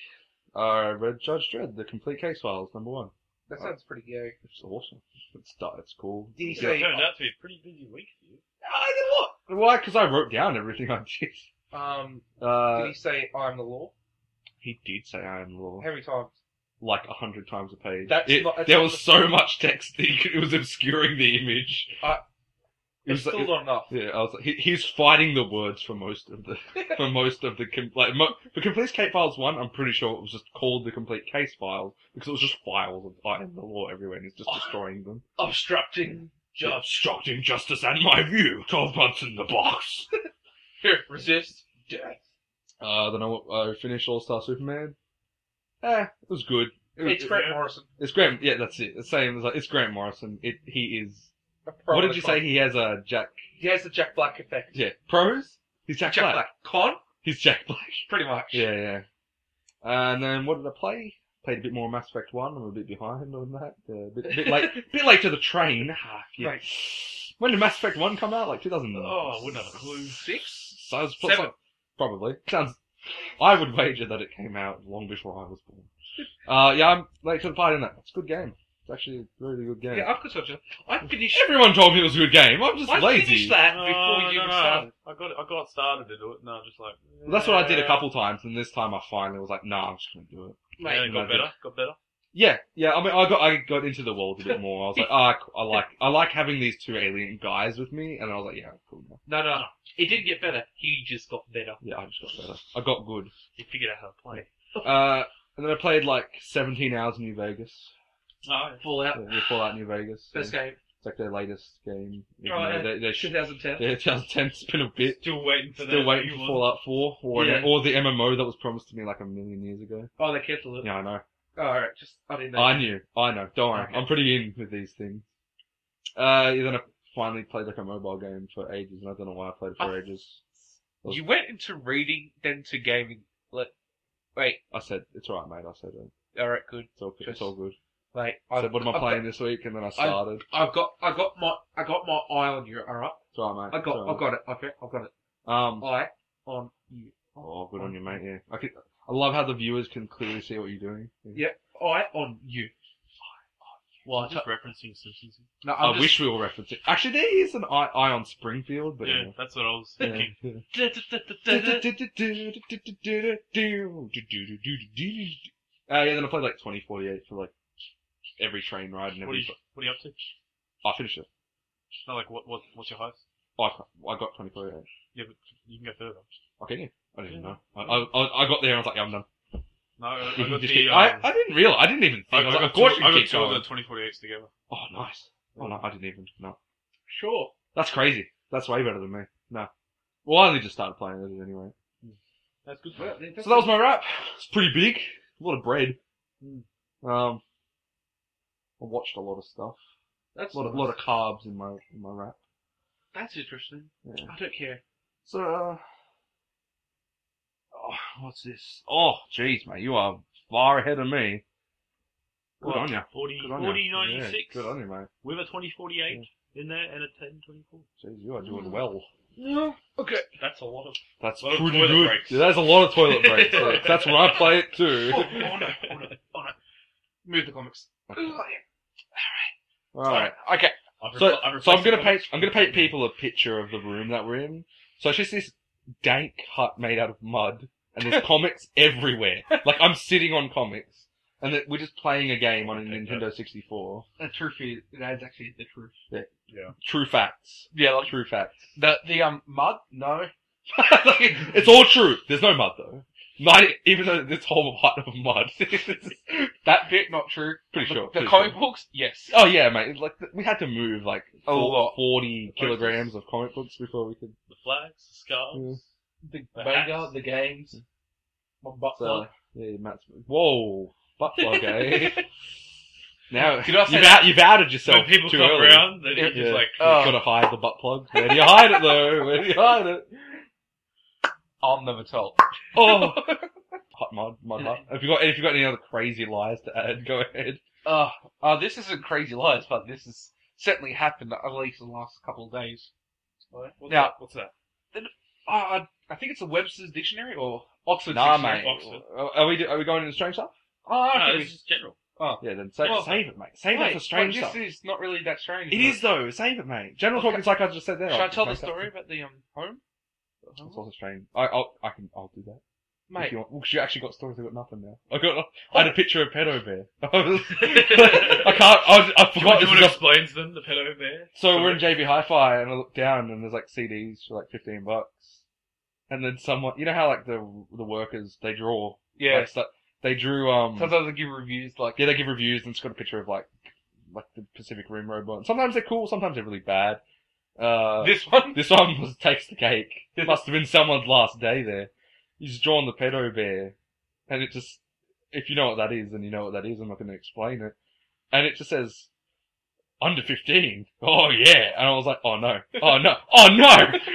I read Judge Dredd, The Complete Case Files, number one. That sounds pretty gay. It's awesome. It's, it's cool. Did he It say? turned out to be a pretty busy week for you. I did what? Why? Because I wrote down everything I did. Um, Uh, did he say I'm the law? he did say I am the law. How many times? Like a hundred times a page. That's It- not- that's there not was the- so much text that you could, it was obscuring the image. Uh, it It's was, still it- not enough. yeah, I was like, he, he's fighting the words for most of the for most of the com- like mo- for Complete Case Files one. I'm pretty sure it was just called the Complete Case Files because it was just files of I am the law everywhere, and he's just destroying them. Obstructing judge. Obstructing justice and my view. Twelve months in the box. Here, resist death. Uh, then I, I finished All Star Superman. Eh, it was good. It was, It's Grant yeah. Morrison. It's Grant. Yeah, that's it. The same as like, it's Grant Morrison. It he is. A pro What of did you the say? con. He has a Jack. He has the Jack Black effect. Yeah, pros. He's Jack, Jack Black. Black. Con? He's Jack Black. Pretty much. Yeah, yeah. And then what did I play? Played a bit more Mass Effect One. I'm a bit behind on that. Uh, a bit, bit late. bit late to the train. Ah, yeah. Right. When did Mass Effect One come out? Like two thousand. Oh, I wouldn't have a clue. Six? So I was Seven. Probably. Sounds. I would wager that it came out long before I was born. Uh, yeah, I'm late to the party on that. It's a good game. It's actually a really good game. Yeah, I've got such a. I finished. Everyone told me it was a good game. I'm just I lazy. finished that No, before you no, even no. started. I got I got started to do it. No, just like. Well, that's what I did a yeah. couple times, and this time I finally was like, nah, I'm just gonna do it. Yeah, Mate, it got Imagine. better. Got better. Yeah, yeah. I mean, I got I got into the world a bit more. I was like, oh, I, I like I like having these two alien guys with me, and I was like, yeah, cool. Now. no, no, no. It didn't get better. He just got better. Yeah, I just got better. I got good. You figured out how to play. Uh, and then I played like seventeen hours in New Vegas. Oh, Fallout. Yeah, we Fallout New Vegas. Best Yeah. game. It's like their latest game. Even Oh, though yeah. they, they sh- twenty ten. yeah, twenty ten. It's been a bit. still waiting for that. Still waiting new for one. Fallout four or Yeah. or the M M O that was promised to me like a million years ago. Oh, they cancelled it. Yeah, I know. Oh, alright, just, I didn't know. I knew. I know. Don't worry. Okay. I'm pretty in with these things. Uh, yeah, then I finally played like a mobile game for ages, and I don't know why I played it for I- ages. You went into reading, then to gaming. Like, wait, I said, it's alright, mate. I said it. alright, good. It's all, it's Just- all good. Wait, I said, what am I I've playing this week? And then I started. Got, I've got, I got my, I got my eye on you. Alright, It's alright, mate. I got, It's I got it. Okay, I've got it. alright. Um, Eye on you. oh, good on you, mate. Yeah. I could, I love how the viewers can clearly see what you're doing. Yeah. Eye on you. Well, I Just referencing Simpsons. no, I I'm just, wish we were referencing. Actually, there is an eye, eye on Springfield, but Yeah, anyway. that's what I was Yeah, thinking. yeah. Uh, yeah, then I played like twenty forty-eight for like every train ride and What are every. you What are you up to? I finished it. Not like what what what's your highest? Oh, I, ca- I got twenty forty-eight. Yeah, but you can go further. Okay, yeah. I didn't Yeah. know. I, I, I got there and I was like, yeah, I'm done. No, I, I You got just the. keep- Um, I, I didn't realize. I didn't even think. I, I, was I like, got of course two, you I can got keep two of going. the twenty forty-eights together. Oh, nice. Oh no, I didn't even. No, sure. that's crazy. That's way better than me. No. Well, I only just started playing it anyway. That's good. Well, So that was my wrap. It's pretty big. A lot of bread. Mm. Um, I watched a lot of stuff. That's A lot of, lot of carbs in my in my wrap. That's interesting. Yeah. I don't care. So, uh, oh, what's this? Oh, jeez, mate, you are far ahead of me. Good What, on you. forty, Good on forty you. ninety-six Yeah, good on you, mate. with a twenty forty-eight in there and a ten twenty-four. Jeez, you are doing Mm. well. Yeah. Okay. That's a lot of. That's Lot of pretty toilet good. breaks. Yeah, there's a lot of toilet breaks. Like, that's when I play it too. Oh, oh no! Oh no! Oh no! Move the comics. Alright. Okay. I've So, repl- I've so I'm replaced gonna the paint. comics. I'm gonna paint people a picture of the room that we're in. So it's just this dank hut made out of mud, and there's comics everywhere. Like I'm sitting on comics, and that we're just playing a game on a Nintendo sixty-four. The truth is, that is actually the truth. True facts. Yeah, like True facts. the the um mud. No. It's all true. There's no mud though. Not e- even though this whole hut of mud. That bit not true. Pretty The- sure. The pretty comic sure. books, yes. Oh yeah, mate. Like we had to move like A lot. forty The kilograms of comic books before we could. The flags, the scarves. The The manga, hats. the games, my butt So plug. yeah, Matt's. Whoa, butt plug, eh? Now Did I say you've, that? out, you've outed yourself When people too come early. around, then you Yeah. just like. Oh. You've got to hide the butt plug. Where do you hide it though? Where do you hide it? I'll never tell. Oh, hot mud, mud hut. If you got, if you got any other crazy lies to add, go ahead. Uh, uh, this isn't crazy lies, but this has certainly happened at least in the last couple of days. What? What's Now- that? What's that? Uh, I, I think it's a Webster's Dictionary or Oxford Nah, Dictionary. mate. Oxford. Are are we are we going into strange stuff? Oh, No, okay. this is general. Yeah, then save, Well, save it, mate. Save Wait, it for strange wait, stuff. This is not really that strange. It is is though. Save it, mate. General Okay. talk is like I just said there. Should I like, tell the strange stuff. story about the um home? It's also strange. I, I'll, I can, I'll do that. If Mate, you want. Well, 'cause you actually got stories. I got nothing now. I got. I had a picture of Pedo Bear. I was- I can't. I, I Do you, forgot. do you This want is to a- explain to them the pedo bear? so we're in J B Hi-Fi, and I look down, and there's like C Ds for like fifteen bucks. And then someone, you know how like the the workers they draw. yeah. Like, stuff, they drew. Um. Sometimes they give reviews like, Yeah, they give reviews, and it's got a picture of like like the Pacific Rim robot. Sometimes they're cool. Sometimes they're really bad. Uh. this one. This one was takes the cake. It must have been someone's last day there. He's drawn the pedo bear, and it just, if you know what that is, then you know what that is. I'm not going to explain it. And it just says, under fifteen. Oh yeah. And I was like, oh no. Oh no. Oh no!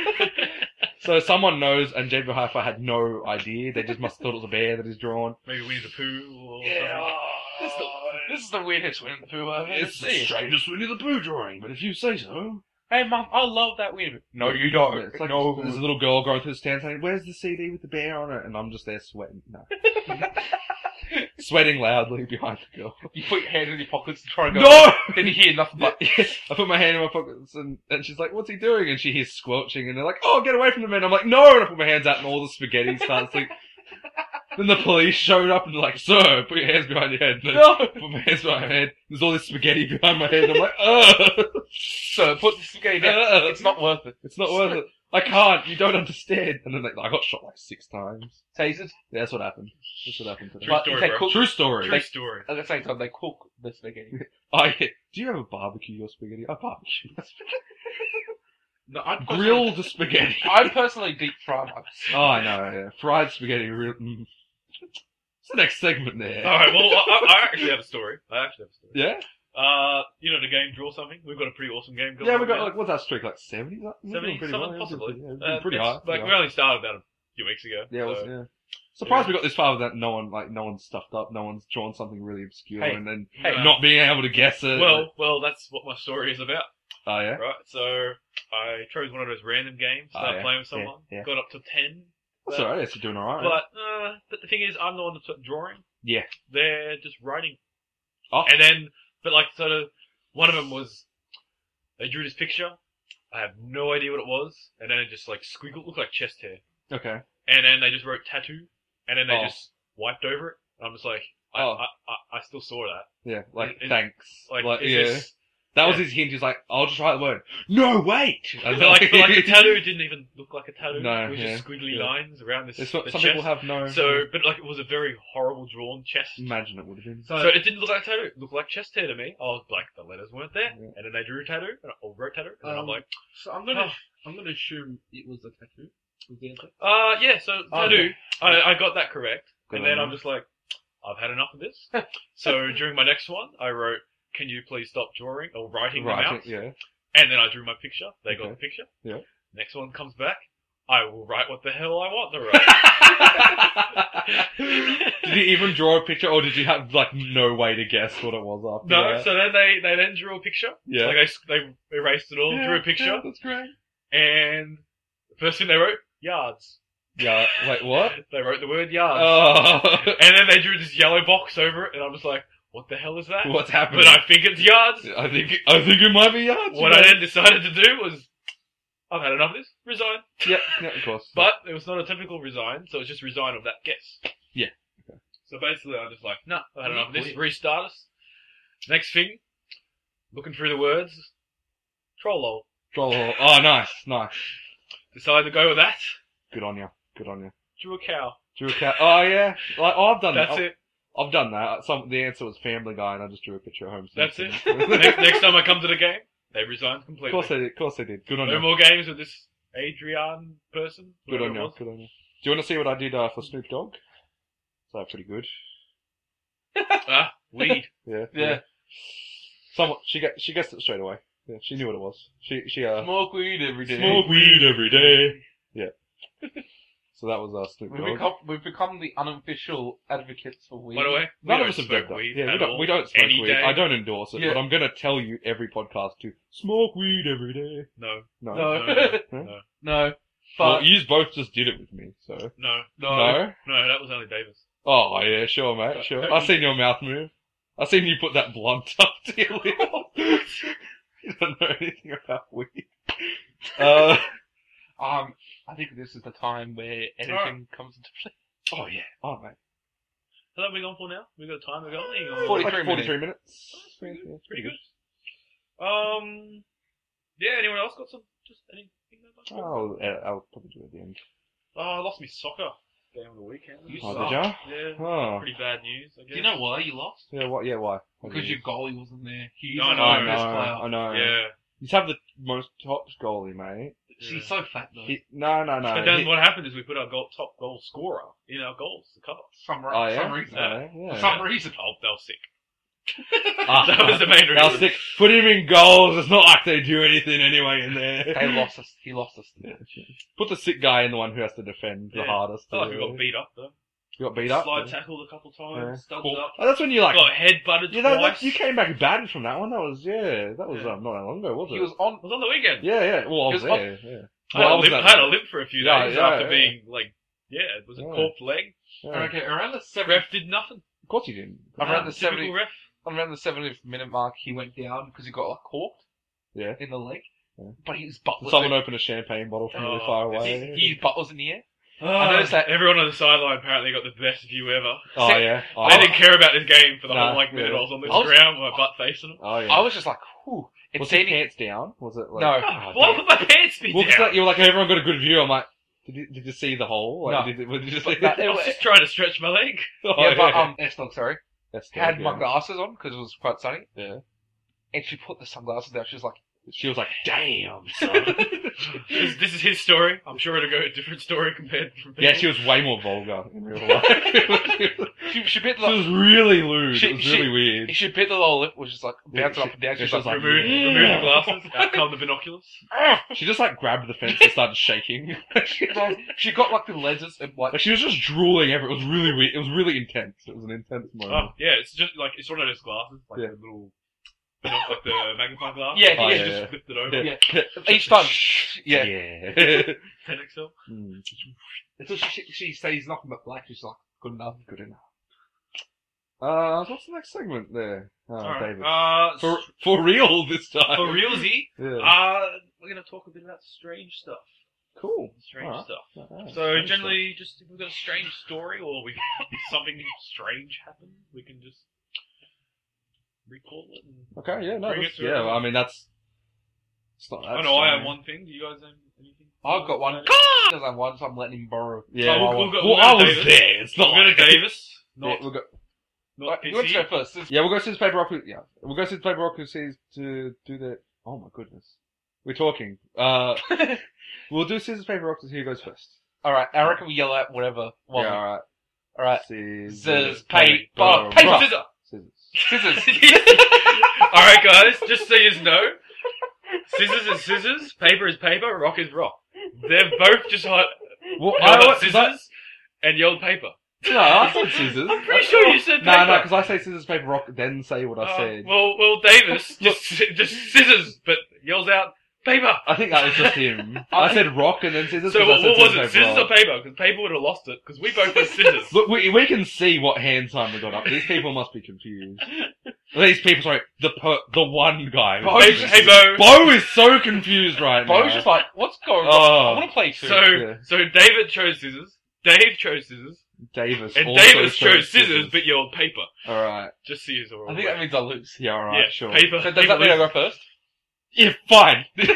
So someone knows, and J B Hi-Fi had no idea. They just must have thought it was a bear that he's drawn. Maybe Winnie the Pooh or Yeah. something. This is the, this is the weirdest Winnie the Pooh I've ever It's the seen. strangest Winnie the Pooh drawing, but if you say so. Hey mum, I love that Winnie. No, you don't. It's like no. there's a little girl going through the stand saying, "Where's the C D with the bear on it?" And I'm just there sweating. No. Sweating loudly behind the girl. You put your hand in your pockets and try and go. No! Then you hear nothing but. I put my hand in my pockets and, and she's like, "What's he doing?" And she hears squelching and they're like, "Oh, get away from the man." I'm like, "No!" And I put my hands out and all the spaghetti starts like. Then the police showed up and they're like, "Sir, put your hands behind your head." And then No! I put my hands behind my head. There's all this spaghetti behind my head. And I'm like, "Ugh." So put this spaghetti down. Ugh. It's not worth it. It's not worth it. I can't. You don't understand. And then like, I got shot like six times. Tasered. Yeah, that's what happened. That's what happened today. True But story, they bro. cook. True story. True story. At the same time, they cook the spaghetti. I, do you ever barbecue your spaghetti? I barbecue my spaghetti. No, I Grill the spaghetti. I personally deep fry mine. Oh, I know, yeah. Fried spaghetti. Real, mm. What's the next segment there? Alright, well, I, I actually have a story. I actually have a story. Yeah? Uh, you know the game Draw Something? We've got a pretty awesome game going Yeah, on we got, now. like, what's that streak? Like seventy? We're doing seventy, pretty something well, yeah, possibly. we're doing Uh, pretty it's- high. Like, pretty we high. only started about a few weeks ago. Yeah, it was, so- yeah. Surprised yeah. we got this far without no one, like, no one's stuffed up, no one's drawn something really obscure, Hey. and then Hey. not being able to guess it. Well, well, that's what my story is about, Oh, yeah? right? So, I chose one of those random games, Oh, started yeah. playing with Yeah, someone, yeah. got up to ten, That's alright, yes, you're doing alright. but, uh, but the thing is, I'm the one that's drawing. Yeah. They're just writing. Oh. And then, but like, sort of, one of them was, they drew this picture, I have no idea what it was, and then it just like squiggled, looked like chest hair. Okay. And then they just wrote tattoo, and then they Oh. just wiped over it. And I'm just like, I, Oh. I, I, I still saw that. Yeah, like, It- it- thanks. Like, Like, is yeah. this, That was yeah. his hint. He's like, I'll just write the word. No, wait! but like, but like the tattoo didn't even look like a tattoo. No, it was yeah, just squiggly yeah. lines around this. It's what the some chest. people have no. So, but like, it was a very horrible drawn chest. Imagine it would have been. So it didn't look like a tattoo. It looked like chest hair to me. I was like, the letters weren't there, Yeah. and then they drew a tattoo, and I, or wrote tattoo, and then I'm Um, like, So I'm gonna, I'm gonna assume it was a tattoo. Was the answer? uh, yeah. So Oh, tattoo, okay. I, I got that correct, Good and on then you. I'm just like, I've had enough of this. So during my next one, I wrote, "Can you please stop drawing or writing them Right, out?" yeah. And then I drew my picture. They got Okay. the picture. Yeah. Next one comes back. I will write what the hell I want to write. Did you even draw a picture, or did you have like no way to guess what it was after No, that? so then they, they then drew a picture. Yeah. Like they, they erased it all, Yeah, drew a picture, yeah, that's great. and First thing they wrote, yards. Yeah. Wait, what? They wrote the word yards. Oh. And then they drew this yellow box over it, and I was like, what the hell is that? What's happening? But I think it's yards. I think I think it might be yards. What I then decided to do was, I've had enough of this, resign. Yeah, yeah, of course. But it was not a typical resign, so it was just resign of that guess. Yeah. Okay. So basically, I was just like, no, I had enough of this, Weird. restart us. Next thing, looking through the words, Trollol. Troll. Oh, nice, nice. Decided to go with that. Good on you. Good on you. Drew a cow. Drew a cat. Oh yeah. Like, oh, I've done That's that. it. I've, I've done that. Some the answer was Family Guy, and I just drew a picture of Home That's it. Simpson. next, next time I come to the game, they resigned Of completely. course they did. Of course they did. Good on No you. more games with this Adrian person. Good whatever on it you. was. Good on you. Do you want to see what I did uh, for Snoop Dogg? So pretty good. Ah, weed. Yeah. Yeah. Somewhat. She get she guessed it straight away. Yeah. She knew what it was. She she uh. Smoke weed every day. Smoke weed every day. Yeah. So that was uh, Snoop We've Dogg. become, we've become the unofficial advocates for weed. By the way, we None of don't us have smoke done that. weed Yeah, we at don't, all, we don't smoke any weed. day. I don't endorse it, Yeah. but I'm gonna tell you every podcast to smoke weed every day. No, No. No. no, Huh? no, No. Well, But, you both just did it with me, so. no, no. No? no. That was only Davis. Oh, yeah, sure, mate, sure. I seen your mouth move. I seen you put that blunt up to your lip. You don't know anything about weed. Uh, Um, I think this is the time where anything comes into play. oh, yeah. Oh, mate. How long have we gone for now? We got time we're going? Or... Forty-three Like forty-three minutes. That's pretty good. Yeah, Pretty good. Um, yeah. Anyone else got some? Just anything? That much? I'll, uh, I'll probably do it at the end. Oh, I lost my soccer game on the weekend. You Oh, suck. did ya? Yeah. Oh. Pretty bad news. I guess. Do you know why you lost? Yeah, what, yeah, why? Because your goalie wasn't there. He's No, the no, I best know, player. I know. Yeah. You have the most top goalie, mate. She's so fat though. He, no, no, no. And then He- what happened is we put our goal, top goal scorer in our goals to cover. some, oh, yeah? some reason. Oh, yeah. For some reason. Oh, they were sick. Ah, that was the main reason. They'll stick, put him in goals. It's not like they do anything anyway in there. They lost us. He lost us. Yeah. Put the sick guy in the one who has to defend the Yeah. hardest. I felt like we got beat up though. You got beat up. Slide Yeah. tackled a couple times. Yeah. Stubbed Cool. up. Oh, that's when you like. Got head butted Yeah, that, twice. that, you came back bad from that one. That was yeah. That was Yeah. um, not that long ago, was it? He was on. It was on the weekend. Yeah, yeah. Well, I He was was on- there. Yeah. I, Well, had a was limp, that- I had a limp for a few Yeah, days yeah, after yeah. being like, yeah, it was a Yeah. corked leg. Yeah. Okay, around the seventh, Ref did nothing. Of course you didn't. around the Typical seventy, ref. around the seventieth minute mark, he went down because he got like corked Yeah. in the leg. Yeah. But his butt was Someone opened a champagne bottle from really Oh, far this away. his butt was in the air. Oh, I noticed that- everyone on the sideline apparently got the best view ever. Oh yeah. Oh, They didn't care about this game for the Nah, whole like minute yeah. I was on the I was- ground with my butt facing them. oh yeah. I was just like, whew. It's was his Danny. pants down? Was it like? No. Oh, Why damn. would my pants be Well, 'cause down? like, you were like, everyone got a good view. I'm like, did you, did you see the hole? Like, No. Did, did you see But that- I was just trying to stretch my leg. Oh, Yeah, but um, S-Dog, sorry, That's had good, my yeah. glasses on because it was quite sunny, Yeah. and she put the sunglasses down. She was like, She was like, damn, son. this, this is his story. I'm sure it'll go a different story compared from Yeah, she was way more vulgar in real life. she, she bit She the, was really lewd. She- it was she- really weird. she bit the lower lip, which is like bouncing she- up and down. yeah, She's she was like, like, remove, yeah. remove the glasses. Out come the binoculars. She just like grabbed the fence and started shaking. she, she got like the lenses and like, Like she was just drooling everywhere. It was really weird. It was really intense. It was an intense Oh moment. yeah, it's just like it's one of those glasses, like Yeah. the little, like the magnifying glass. Yeah, Oh, yeah, she yeah. just flipped it over. yeah. each time, yeah. Yeah. ten X L. Mm. So she, she says nothing but black. She's like, good enough. Good enough. Uh, what's the next segment there? Oh, Alright. David. Uh, For for real this time. for realsy, Yeah. uh, we're gonna talk a bit about strange stuff. cool. Strange Alright. stuff. Alright, So strange generally, just if we've got a strange story or we something strange happened, we can just recall it. And stuff. Okay, yeah, no, bring that's, it to yeah. a- well, I mean that's. It's not I that know I have strange. one thing. Do you guys have anything? I've got one. Uh, Because I won, so I'm letting him borrow. Yeah. Oh, we'll- well, we'll go- well, we'll go I was Davis. there. It's not. We'll go to like- Davis, Yeah, not we'll go. not Right, you want to P C. go first? This- Yeah, we'll go scissors paper rock. Yeah, we'll go scissors paper rock scissors to do the. Oh my goodness, we're talking. Uh, we'll do scissors paper rock to see who goes first. All right, I reckon we yell out whatever. One. Yeah, all right. All right, Scissors, Scissors, paper, rock. paper. Scissor. Scissors. scissors. All right, guys. Just so you know, scissors is scissors, paper is paper, rock is rock. They've both just hot Well, yelled I, at scissors and yelled paper. No, I said scissors. I'm pretty sure you said paper. No, no, because I say scissors paper rock, then say what I Uh, said. well, well, Davis just just scissors, but yells out Paper! I think that was just him. I said rock and then scissors. So 'cause what, I said what was it? paper, Scissors rock. or paper? Because paper would have lost it, because we both had scissors. Look, we, we can see what hand sign we got up. These people must be confused. These people, sorry, the per, the one guy. Bo- Hey, hey, Bo. Bo is so confused right But I now. was just like, what's going on? Oh. I want to play too. So, Yeah. so David chose scissors, Dave chose scissors, Davis. and also Davis chose scissors, but you're paper. Alright. Just so you're all I think that means I lose. Yeah, alright, yeah, sure. paper. So does that mean I go first? Yeah, fine. we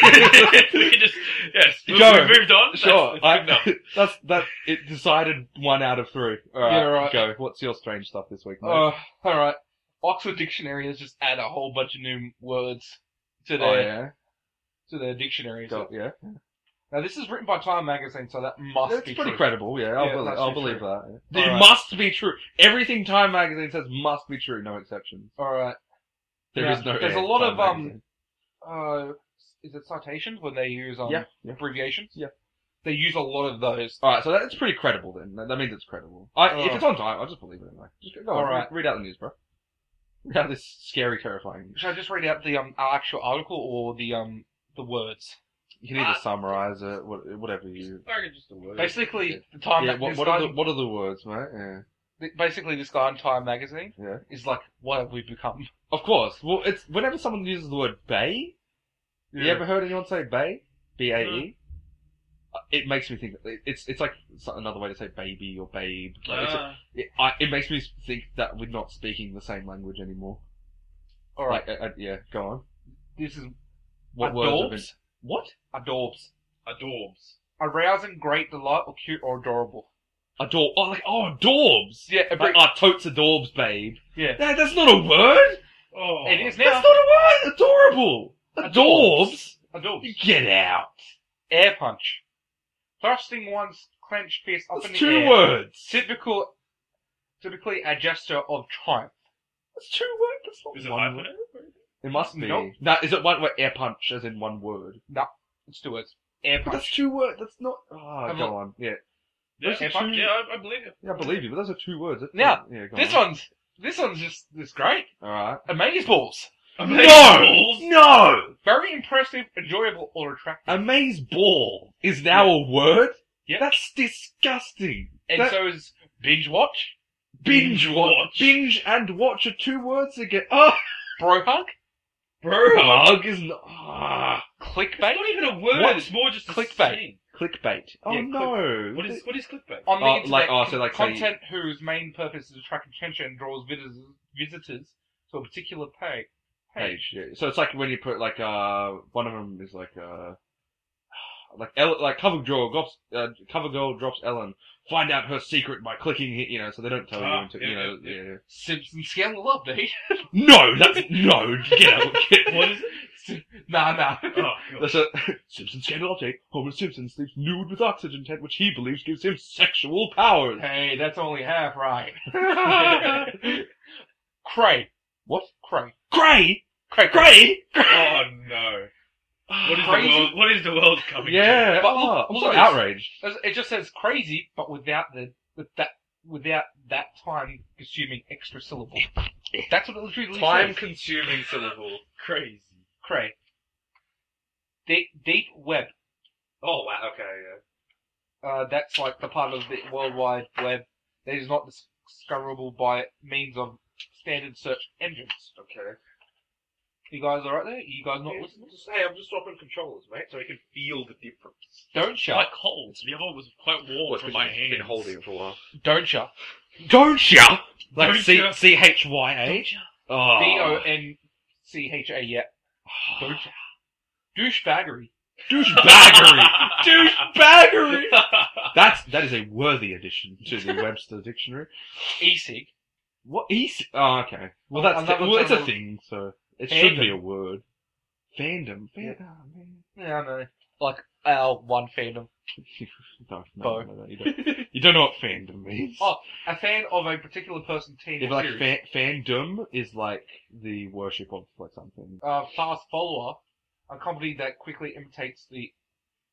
can just, yes, we, Go. we moved on. Sure. That's, I, that's good enough. that's, that, it decided one out of three. Alright, Yeah, right. go. What's your strange stuff this week, mate? Uh, alright. Oxford Dictionary has just added a whole bunch of new words to oh, their, yeah? to their dictionary. Go, yeah? Now this is written by Time Magazine, so that must That's be pretty true. credible, yeah. I'll, Yeah, believe, that's I'll pretty believe true. that. Yeah. It Alright. must be true. Everything Time Magazine says must be true, no exceptions. Alright. There Yeah, is no there's a yeah, lot Time of, um, Magazine. Uh, is it citations when they use um Yeah, yeah. abbreviations? Yeah. They use a lot of those. Alright, so that's pretty credible then. That, that means it's credible. I, Oh. If it's on time, I'll just believe it anyway. Just go, go on, Alright. read, read out the news, bro. Read out this scary, terrifying news. Should I just read out the um actual article or the um the words? You can either Ah. summarize it, what- whatever you... I reckon just a word. Basically, the Time. Yeah, Ma- what, this what, guy, are the, what are the words, mate? Yeah. th- basically, this guy in Time Magazine Yeah. is like, what have we become? Of course. Well, it's whenever someone uses the word bay, you ever heard anyone say bay? B A E? Uh, It makes me think, it- it's it's like it's another way to say baby or babe. Like, it's a- Ah. it, I, it makes me think that we're not speaking the same language anymore. All right, Like, uh, uh, yeah, go on. this is What words have been... adorbs. What? Adorbs. Adorbs. Arousing, great delight, or cute or adorable. Ador... Oh, like, oh, adorbs! Yeah, a Like, bri- oh, totes adorbs, babe. yeah. That, that's not a word! Oh. It is now. That's not a word! Adorable! Adorbs? Adorbs. Get out! Air punch. Thrusting one's clenched fist up That's in the two air. words! Typical, typically a gesture of triumph. That's two words. That's not Is it one word. hyphenated? It must be. Nope. No, is it one word? Air punch, as in one word. It's two words. Air But that's punch. two words. That's not. Oh, Have a go look. on. Yeah, Yeah, Those are fuck, two- yeah, I, I believe it. yeah, I believe you, but those are two words. That's Now, not- yeah, go This on. one's, this one's just, this great. All right. Amaze balls. No, no. Very impressive, enjoyable, or attractive. Amaze ball is now a word. Yeah. That's disgusting. and that- so is binge watch, binge watch, watch. binge and watch are two words again. Oh, bro hug, bro, hug is not. Ah, clickbait. It's not even a word. What? It's more just a Clickbait. saying. clickbait. Oh Yeah, click- no. What is what is clickbait? On the Oh, internet, like- oh, so like, say- content whose main purpose is to attract attention and draws visitors, visitors to a particular page. page. Yeah. So it's like when you put like uh one of them is like uh like El- like cover girl drops uh, cover girl drops Ellen. Find out her secret by clicking it. You know, so they don't tell Ah, you. Until, yeah, you know, yeah, yeah. Simpson scandal update. No, that's no. Get out. Get, What is it? nah, nah. Oh, God. That's a Simpson scandal update. Homer Simpson sleeps nude with oxygen tent, which he believes gives him sexual powers. Hey, that's only half right. Cray. What? Cray. Gray, Cray. Gray. Oh no! What is Crazy. the world? What is the world coming? Yeah, to? But oh, look- I'm look so at this. outraged. It just says crazy, but without the with that without that time consuming extra syllable. That's what it literally Time says. consuming syllable. Crazy. Cray. Deep, deep web. Oh wow. Okay. Yeah. Uh, that's like the part of the World Wide Web that is not discoverable by means of standard search engines. Okay. You guys alright there? You guys not listening? Hey, I'm just swapping controllers, mate, so I can feel the difference. Don't It's ya? quite cold. The other one was quite warm from my hands. Been holding it for a while. Don't ya? Don't ya? Like Don't C ya? C H Y A. Oh. D O N C H A, yeah. Don't ya? Douchebaggery. Douchebaggery. Douchebaggery. That's that is a worthy addition to the Webster dictionary. E-cig. What is? Oh, okay. Well, that's Another well, it's a term of- thing, so it Fandom. should be a word. Fandom. Fan- Yeah. oh, man. Yeah, I know. Like our one fandom. no, no, Bo. no, no, you don't. You don't know what fandom means. Oh, a fan of a particular person, team, Yeah, or but like series. fa- fandom is like the worship of like something. uh, fast follower, a company that quickly imitates the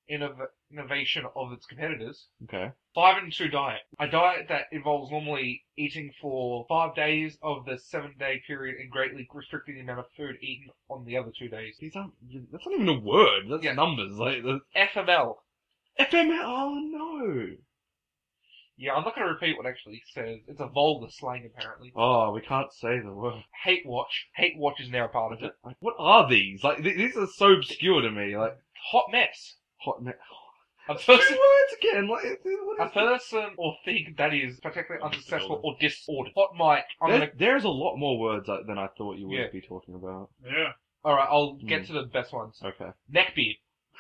innov- innovation of its competitors. Okay. Five and two diet. A diet that involves normally eating for five days of the seven day period and greatly restricting the amount of food eaten on the other two days. These aren't, that's not even a word. That's Yeah. numbers. Like the F M L. F M L. Oh no. Yeah, I'm not going to repeat what it actually says. It's a vulgar slang, apparently. Oh, we can't say the word. Hate Watch. Hate Watch is now a part of it. Like, what are these? Like th- these are so obscure to me. Like Hot mess. hot. Me- A Two person, words again. Like it- what a is person or thing that is particularly unsuccessful or disordered. Hot mic. I'm There, gonna. there's a lot more words uh, than I thought you would Yeah. be talking about. Yeah. All right, I'll get Mm. to the best ones. Okay. Neckbeard.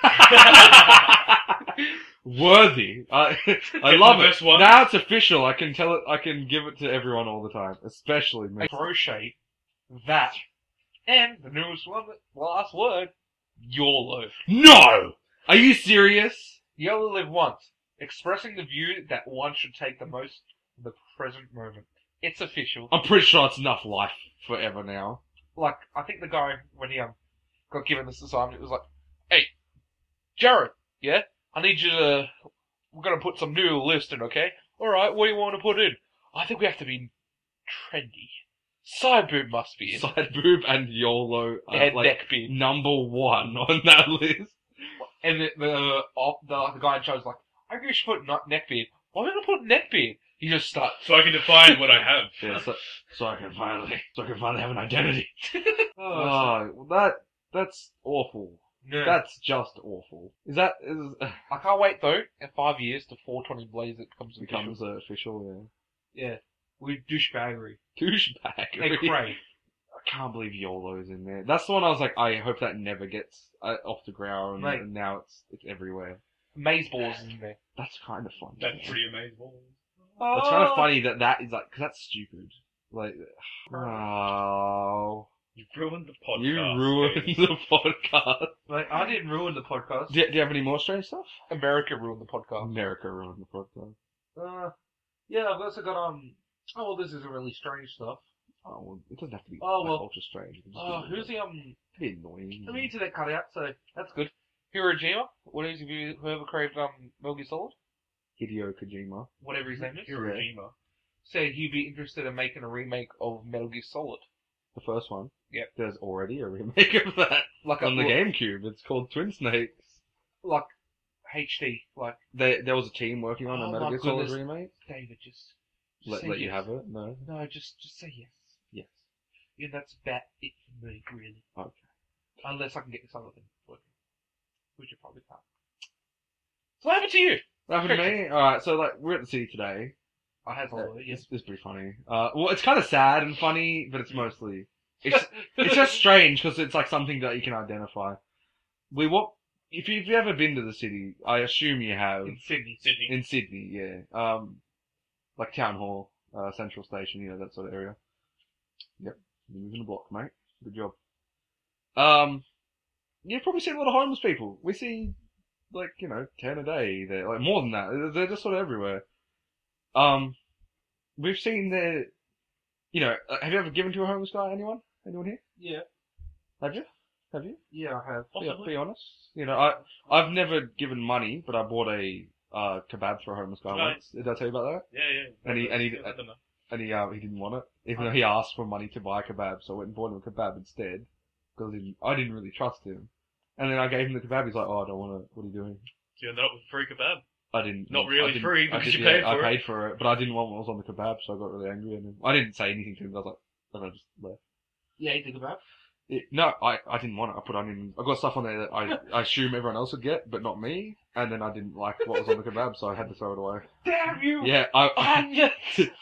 Worthy. I I Getting love the it. best one. Now it's official. I can tell it. I can give it to everyone all the time, especially me. Crochet. That. And the newest one, the last word. YOLO. No. Are you serious? You only live once. Expressing the view that one should take the most of the present moment. It's official. I'm pretty sure it's enough life forever now. Like, I think the guy, when he um, got given this assignment, it was like, hey, Jared, yeah? I need you to, we're gonna put some new list in, okay? Alright, what do you want to put in? I think we have to be trendy. Side boob must be in. Side boob and YOLO are And like neck beard. number one on that list. And the, the, uh, the, the guy in charge was like, I think we should put not neck beard. Why are we gonna put neck beard? He just starts. So I can define what I have. Yeah, so, so I can finally, so I can finally have an identity. Oh, Oh, well, that that's awful. no. That's just awful. Is that is I can't wait though, in five years, to four twenty Blaze it becomes official. becomes uh, official? Yeah. With douchebaggery. Yeah, douchebag. And Craig. I can't believe YOLO's in there. That's the one I was like, I hope that never gets uh, off the ground, Mate. and now it's it's everywhere. Maze balls is in there. That's kind of funny. That's pretty amazing. That's kind of funny that that is like, cause that's stupid. Like, oh, You've ruined the podcast. you ruined James. the podcast. Like, I didn't ruin the podcast. Do, do you have any more strange stuff? America ruined the podcast. America ruined the podcast. Uh, yeah, I've also got, um, oh, well, this isn't really strange stuff. Oh, well, it doesn't have to be Oh, like, well. ultra strange. It can just Oh, be, who's like, the, um, it can be annoying. the internet cut out, so that's good. Hirojima, what is you whoever created, um, Metal Gear Solid? Hideo Kojima. Whatever his name is. Hiroshima. Said he'd be interested in making a remake of Metal Gear Solid. The first one. Yep. There's already a remake of that Like on a, the GameCube. It's called Twin Snakes. Like, H D, like, They, there was a team working on Oh a Metal my Gear Solid goodness. remake. David, just, just Let, say let yes. you have it? No? No, just, just say yes. Yes. Yeah, that's about it for me, really. Okay. Unless I can get this other thing working. Which I probably can't. So what happened to you? That happened to me? Alright, so like, we're at the city today. I had all of it, yes. It's, it's pretty funny. Uh, well, it's kind of sad and funny, but it's mostly, it's, it's just strange because it's like something that you can identify. We walk, if, you, if you've ever been to the city, I assume you have. In Sydney. Sydney. In Sydney, yeah. Um, like Town Hall, uh, Central Station, you know, that sort of area. Yep. You're moving the block, mate. Good job. Um, you've probably seen a lot of homeless people. We see, like, you know, ten a day there. Like, more than that. They're just sort of everywhere. Um, we've seen the, you know, uh, have you ever given to a homeless guy? Anyone? Anyone here? Yeah. Have you? Have you? Yeah, I have. Be, Possibly. be honest. You know, I, I've never given money, but I bought a, uh, kebab for a homeless guy Right. once. Did I tell you about that? Yeah, yeah. And he- and he- I don't know. And he, uh, he didn't want it. Even though he asked for money to buy a kebab, so I went and bought him a kebab instead. Because I didn't, I didn't really trust him. And then I gave him the kebab, he's like, oh, I don't want it. What are you doing? So you ended up with free kebab. I didn't. Not I really didn't- free I because did- you yeah, paid I for it. paid for it, but I didn't want what was on the kebab, so I got really angry at him. I didn't say anything to him, I was like, and I just left. Yeah, you think about It, no, I, I didn't want it. I put onions. I got stuff on there that I, I assume everyone else would get, but not me. And then I didn't like what was on the kebab, so I had to throw it away. Damn you! Yeah, I. Onions!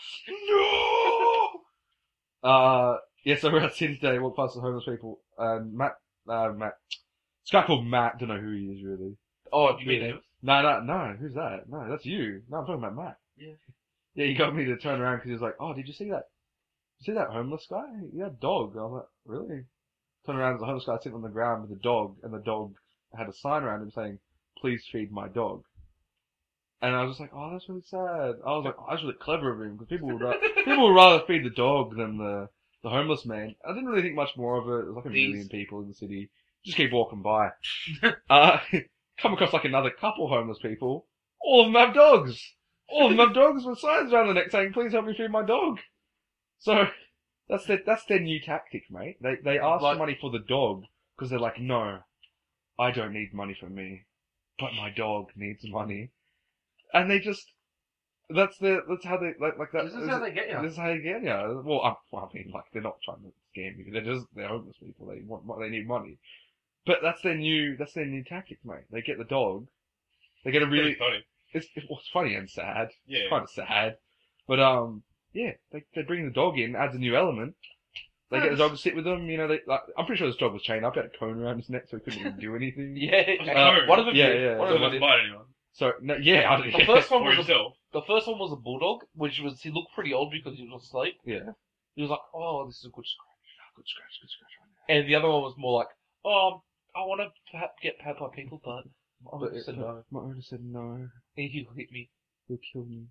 No! Uh, yeah, so we're at City today, walked past the homeless people, and Matt, uh, Matt, this guy called Matt, don't know who he is really. Oh, you Yeah. mean it? No, no, no, who's that? No, that's you. No, I'm talking about Matt. Yeah. Yeah, he got me to turn around because he was like, oh, did you see that? You see that homeless guy? He had a dog. I was like, really? Turn around, there's a homeless guy sitting on the ground with a dog, and the dog had a sign around him saying, please feed my dog. And I was just like, oh, that's really sad. I was like, oh, that's really clever of him, because people would, ra- people would rather feed the dog than the, the homeless man. I didn't really think much more of it. There's like a These- million people in the city. Just keep walking by. uh, come across like another couple homeless people. All of them have dogs. All of them have dogs with signs around the neck saying, "Please help me feed my dog." So that's their that's their new tactic, mate. They they ask Like- for money for the dog because they're like, "No, I don't need money for me, but my dog needs money," and they just that's the that's how they like like that. This is how they get you. This is how you get you. Well, I, well, I mean, like they're not trying to scam you. They're just they're homeless people. They want they need money, but that's their new that's their new tactic, mate. They get the dog. They get a really Pretty funny. it's it's well, it's funny and sad. Yeah. It's kind of sad, but um yeah, they they bring the dog in, adds a new element. They get the dog to sit with them. You know, they like, I'm pretty sure this dog was chained up. He had a cone around his neck, so he couldn't even do anything. Yeah, Uh, one of them yeah, did. yeah, One So of it them doesn't did. bite anyone. So no, yeah, I don't, The first one Or was a, himself. the first one was a bulldog, which was he looked pretty old because he was asleep. yeah. He was like, "Oh, this is a good scratch." Good scratch, good scratch right And the other one was more like, "Oh, I want to pa- get pat by people, but I'm now. gonna say no. My owner said no. And he'll hit me." He'll kill me.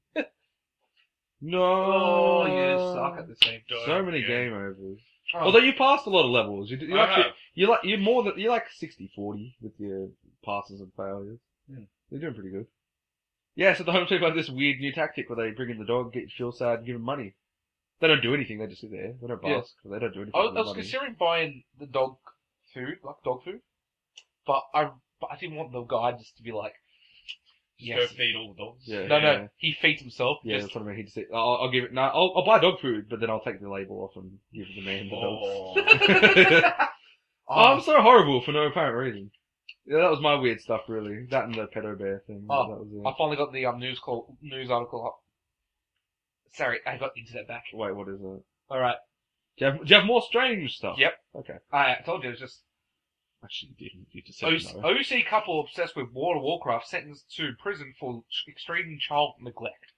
No. Oh, you suck at the same time. So many Yeah. game overs. Oh. Although you passed a lot of levels, you you I actually have. you like you're more than you're like sixty forty with your passes and failures. Hmm. You're doing pretty good. Yeah, so the homeless people have this weird new tactic where they bring in the dog, get you feel sad, give them money. They don't do anything; they just sit there. They don't Yeah. bask. They don't do anything. I was, with I was money. considering buying the dog food, like dog food, but I but I didn't want the guy just to be like, Just yes. go feed all the dogs. Yeah. No, no, he feeds himself. Yeah, just, that's what I mean. He just say, I'll, I'll give it. No, I'll, I'll buy dog food, but then I'll take the label off and give the man the dog. Oh. Oh, I'm so horrible for no apparent reason. Yeah, that was my weird stuff, really. That and the pedo bear thing. Oh, that was it. I finally got the um, news call, news article up. Sorry, I got internet back. Wait, what is it? All right. Do you have, do you have more strange stuff? Yep. Okay. I told you it was just Actually, you didn't. You just said O- no. OC couple obsessed with World of Warcraft sentenced to prison for extreme child neglect.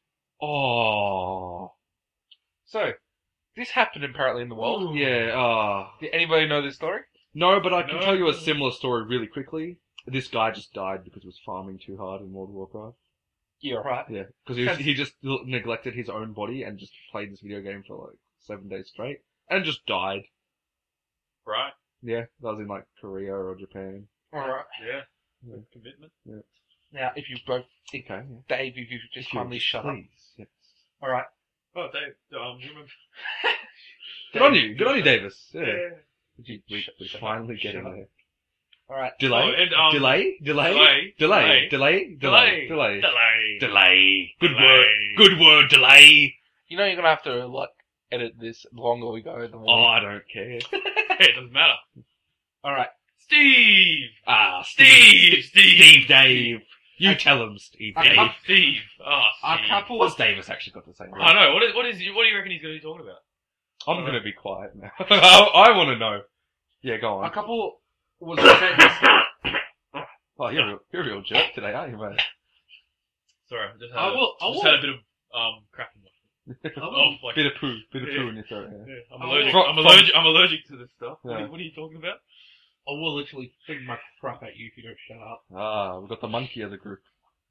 Oh. So, this happened apparently in the world. Yeah, ah. Did anybody know this story? No, but I can No. tell you a similar story really quickly. This guy just died because he was farming too hard in World of Warcraft. Yeah, right. Yeah, because he, was- he just neglected his own body and just played this video game for like seven days straight and just died. Right. Yeah, that was in like Korea or Japan. All right. Yeah. Yeah. Commitment. Now, if you both think, Okay, yeah. Dave, if you just If you'll kindly shut up. please, yes. All right. Oh, Dave. Um, you remember? Good on you, good on you, Davis. Yeah. Yeah. We, we, Shut- we shut finally up, get shut in up. there. All right. Delay? Oh, and, um, delay? Delay? delay, Delay? delay, Delay? Delay? Delay? Delay. Delay. Good Delay. word. Good word, delay. You know you're gonna have to like edit this the longer we go. The more. Oh, I don't care. Hey, it doesn't matter. All right. Steve. Ah, Steve. Steve. Steve Dave. You tell him, Steve I Dave. can't- Steve. Oh, A Steve. couple What's of Davis actually got to say? I know. What is, what is, what do you reckon he's going to be talking about? I'm gonna be quiet now. I, I want to know. Yeah, go a on. couple was sentenced. Oh, you're a real, you're a real jerk today, aren't you, mate? Sorry, I just had, I a, will- I just will- had a bit of um crap in my Oh, like, bit of poo, bit of Yeah. poo in your throat. Yeah. yeah, I'm I allergic. will- I'm From- allergic. I'm allergic to this stuff. What, Yeah. are, you- what are you talking about? I will literally fling my crap at you if you don't shut up. Ah, we've got the monkey of the group.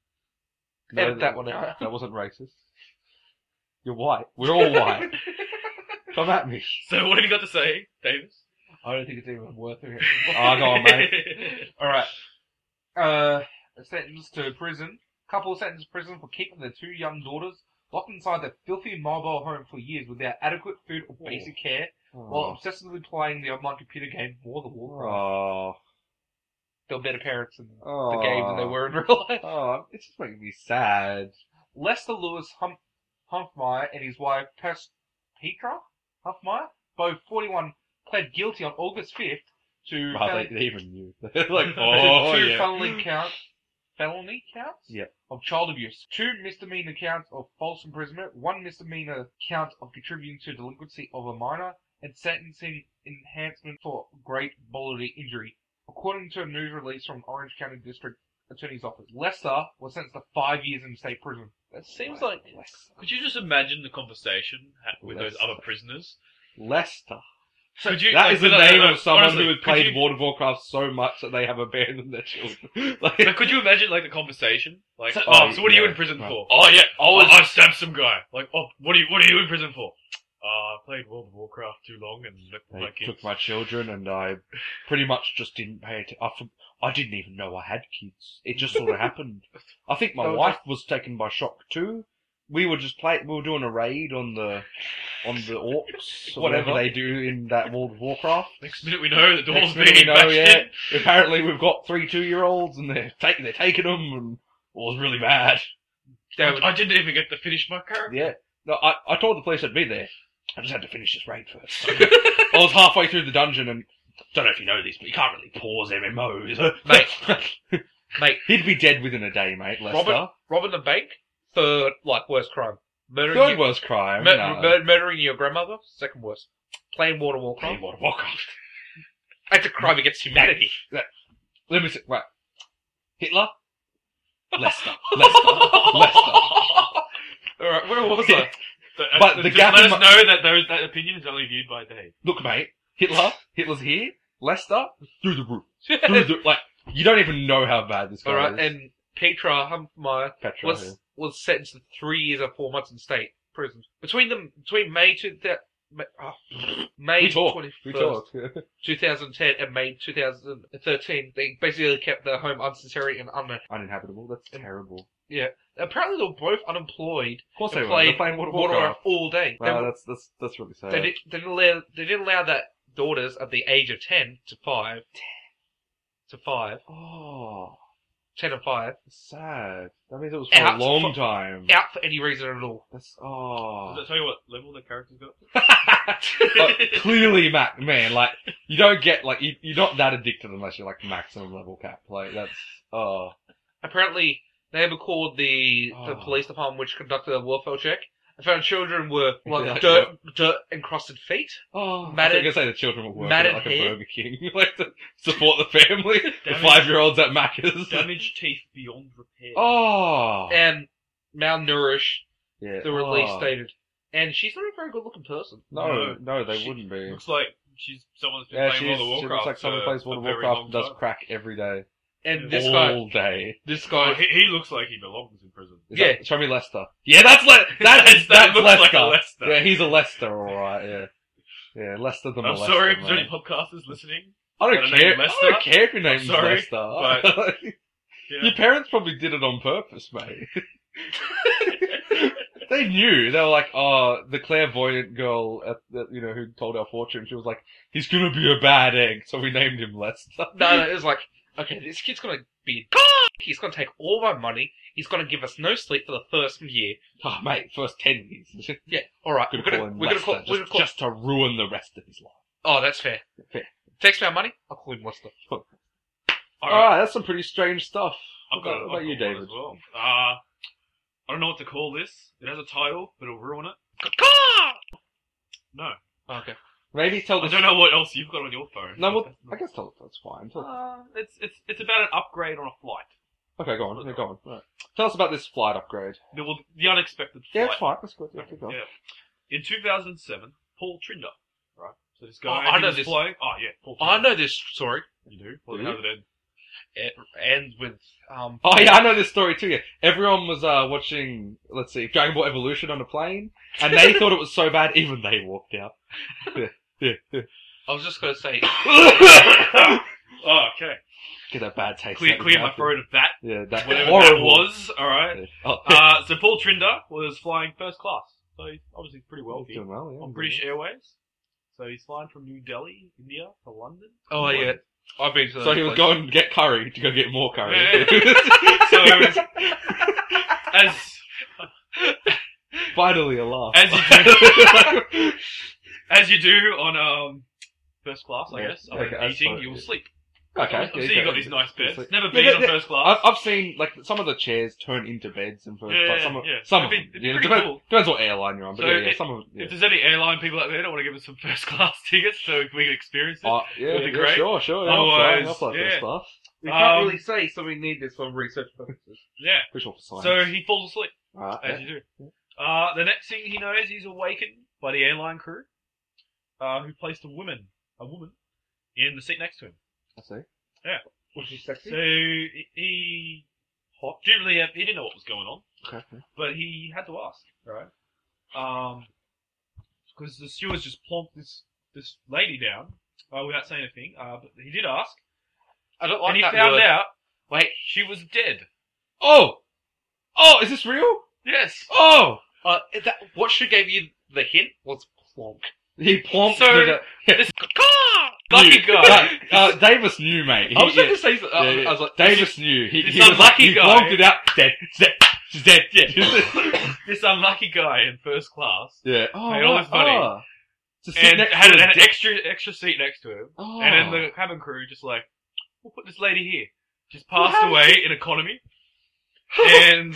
Edit that one out. That wasn't racist. You're white. We're all white. Come at me. So, what have you got to say, Davis? I don't think it's even worth it. Oh, go on, mate. All right. Uh, sentenced to prison. Couple sentenced to prison for keeping their two young daughters locked inside their filthy mobile home for years without adequate food or basic care, while obsessively playing the online computer game World of Warcraft. Oh. They were better parents in Oh. the game than they were in real life. Oh, it's just making me sad. Lester Lewis hum- Humpmeyer and his wife Pes- Petra Humpmeyer, both forty-one, pled guilty on August fifth to Oh, fel- they, they even knew. like, to oh, two yeah. felony counts, felony counts Yep. of child abuse, two misdemeanor counts of false imprisonment, one misdemeanor count of contributing to delinquency of a minor, and sentencing enhancement for great bodily injury. According to a news release from Orange County District Attorney's Office, Lester was sentenced to five years in state prison. It seems like Could you just imagine the conversation ha- with those Lester. other prisoners? Lester. Could you, That like, is the no, no, name no, of someone honestly, who has could played you- World of Warcraft so much that they have abandoned their children. like, But could you imagine like the conversation? Like, So- oh, so what are you yeah, in prison right. for? Oh yeah, I oh, was- I stabbed some guy. Like, oh, what are you, what are you in prison for? Uh, I played World of Warcraft too long and left They my kids. took my children, and I pretty much just didn't pay it. I, for- I didn't even know I had kids. It just sort of happened. I think my Oh, wife was taken by shock too. We were just play. We were doing a raid on the on the orcs, or whatever Whatever. they do in that World of Warcraft. Next minute we know the door's Next minute being we know, bashed yeah. in. Apparently, we've got three two-year-olds, and they're taking they're taking them, and it was really bad. I, I didn't even get to finish my character. Yeah. No, I I told the police I'd be there. I just had to finish this raid first. I was halfway through the dungeon, and don't know if you know this, but you can't really pause M M Os, Mate. Mate, He'd be dead within a day, mate. Lester. Robin, robbing the bank, third, like, worst crime. Murdering, Third your, worst crime. mur- no. mur- murdering your grandmother, second worst. Playing World of Warcraft, Playing World of Warcraft. that's a crime against humanity. Let me see. Wait. Hitler? Lester. Lester. Lester. Alright, where was I? So, uh, But the just gap let in us my- know that those, that opinion is only viewed by Dave. Look, mate. Hitler. Hitler's here. Lester. Through the roof. Through the, like, you don't even know how bad this guy Alright, is. and Petra Humpmeyer Petra. was yeah. was sentenced to three years and four months in state prison. Between them, between May to the May, oh, May We talk. twenty We first, talked. twenty ten, and May twenty thirteen, they basically kept their home unsanitary and un. Uninhabitable. That's terrible. Apparently, they were both unemployed. Of course They they were. played They're playing World of Water Warcraft. all day. Wow, they, that's that's that's really sad. they, did, they didn't allow they didn't allow that daughters of the age of ten to five to five, Oh, ten and five, sad. That means it was for Out a long for- time. out for any reason at all. That's oh. Does that tell you what level the character's got? But clearly, Mac, man, like you don't get like you, you're not that addicted unless you're like maximum level cap. Like that's oh. Apparently, they ever called the the Oh. police department, which conducted a welfare check. I found children were like Like dirt dirt encrusted feet. Oh, Matted- I was gonna say the children were working matted at like a hair. Burger King, like to support the family. The Damage- five-year-olds at Macca's. Damaged teeth beyond repair. Oh, And malnourished, yeah. the release oh. stated. And she's not a very good looking person. No, no, they She wouldn't be. Looks like she's someone that's been Yeah, playing she's, World of she Warcraft. looks like someone who for plays World a of very Warcraft long and does time. crack every day, And this guy, all day. this Oh, guy, he, he looks like he belongs in prison. Is Yeah. that- show me Lester. Yeah, that's Le- that That- is that that's looks Lester. like a Lester. Yeah, he's a Lester, all right. Yeah, yeah, Lester the I'm molester. sorry if man. there's any podcasters listening. I don't Got a care. name I Lester? don't care if your name's sorry, Lester. but- Yeah. Your parents probably did it on purpose, mate. They knew. They were like, oh, the clairvoyant girl, at the, you know, who told our fortune. She was like, he's gonna be a bad egg, so we named him Lester. no, no, it was like, okay, this kid's gonna be, he's gonna take all my money, he's gonna give us no sleep for the first year. Oh, mate, first ten years. Yeah, alright, we're Gonna call gonna, him we're gonna Lester, call, we're gonna just, call, just to ruin the rest of his life. oh, that's fair. Fair. Takes my money, I'll call him Lester. All All right. right, that's some pretty strange stuff. I've What got, about, what about I've you, got one David? As well. Uh, I don't know what to call this. It has a title, but it'll ruin it. No. Okay. Maybe tell I the. don't know what else you've got on your phone. No, well, That's I not- guess tell that's fine. Tell- Uh, it's it's it's about an upgrade on a flight. okay, go on. Yeah, go on. Right. Tell us about this flight upgrade. The, well, the unexpected Yeah, flight. it's fine. That's good. Yeah, keep going. Yeah. In two thousand seven, Paul Trinder, right? So this guy, Oh, I he know was this. flying. Oh yeah, Paul Trinder. I know this story. You do. Well, Do how you? did it end? It ends with, um, Oh yeah, I know this story too. Yeah, everyone was uh, watching. Let's see, Dragon Ball Evolution on a plane, and they thought it was so bad, even they walked out. Yeah, yeah, yeah. I was just gonna say, Oh, okay. Get that bad taste. Clear, out of clear your my mouth. throat of that. Yeah, that Whatever horrible. that was. All right. Yeah. Oh, Uh, so Paul Trinder was flying first class. So he's obviously pretty he's wealthy doing well. Yeah, on he's British doing Airways. So he's flying from New Delhi, India, to London. oh yeah, I've been to well. that So he was place. going to get curry to go get more curry. Yeah. So he was as Finally a laugh. As you do. as you do on um first class, I Yeah. guess. Okay, After I eating, suppose, you'll yeah. sleep. Okay, Obviously, yeah, you've got okay. these nice beds. Sleep. Never Yeah, been they- on they- first class. I've, I've seen like some of the chairs turn into beds in first Yeah, class. Some of, yeah. some It'd of be- them. Yeah, pretty depends, cool. depends what airline you're on, but So yeah, yeah, it- some of yeah. If there's any airline people out there that want to give us some first class tickets so we can experience it, Oh, yeah, That'd be yeah, great. sure, sure. Yeah, Otherwise, I'll fly, I'll fly yeah. first class. We Um, can't really say, so we need this for research purposes. yeah. Visual for science. So he falls asleep, Alright, as yeah. you do. Uh, the next thing he knows, he's awakened by the airline crew, uh, who placed a woman, a woman, in the seat next to him. I see. Was she sexy? So he, he hot. Didn't really have, he didn't know what was going on, Okay. yeah. but he had to ask, right? Um, because the stewards just plonked this this lady down uh, without saying anything. Uh, but he did ask, I don't like and he that found word. out Wait. she was dead. Oh! Oh, is this real? Yes. Oh! Uh, is that what she gave you the hint was plonk. He plonked So- the... This lucky Knew. guy. Uh, uh, Davis knew, mate. He, I was going yeah, to say, uh, yeah, yeah. I was like, Davis knew. He, this he was like, unlucky he guy. plonked it out. Dead. She's dead. She's dead. Yeah. This unlucky guy in first class yeah. Oh, Paid all right. this money. Oh. To sit and next had to an, a an dead- extra extra seat next to him. Oh. And then the cabin crew just like, we'll put this lady here. She's passed What? away in economy. And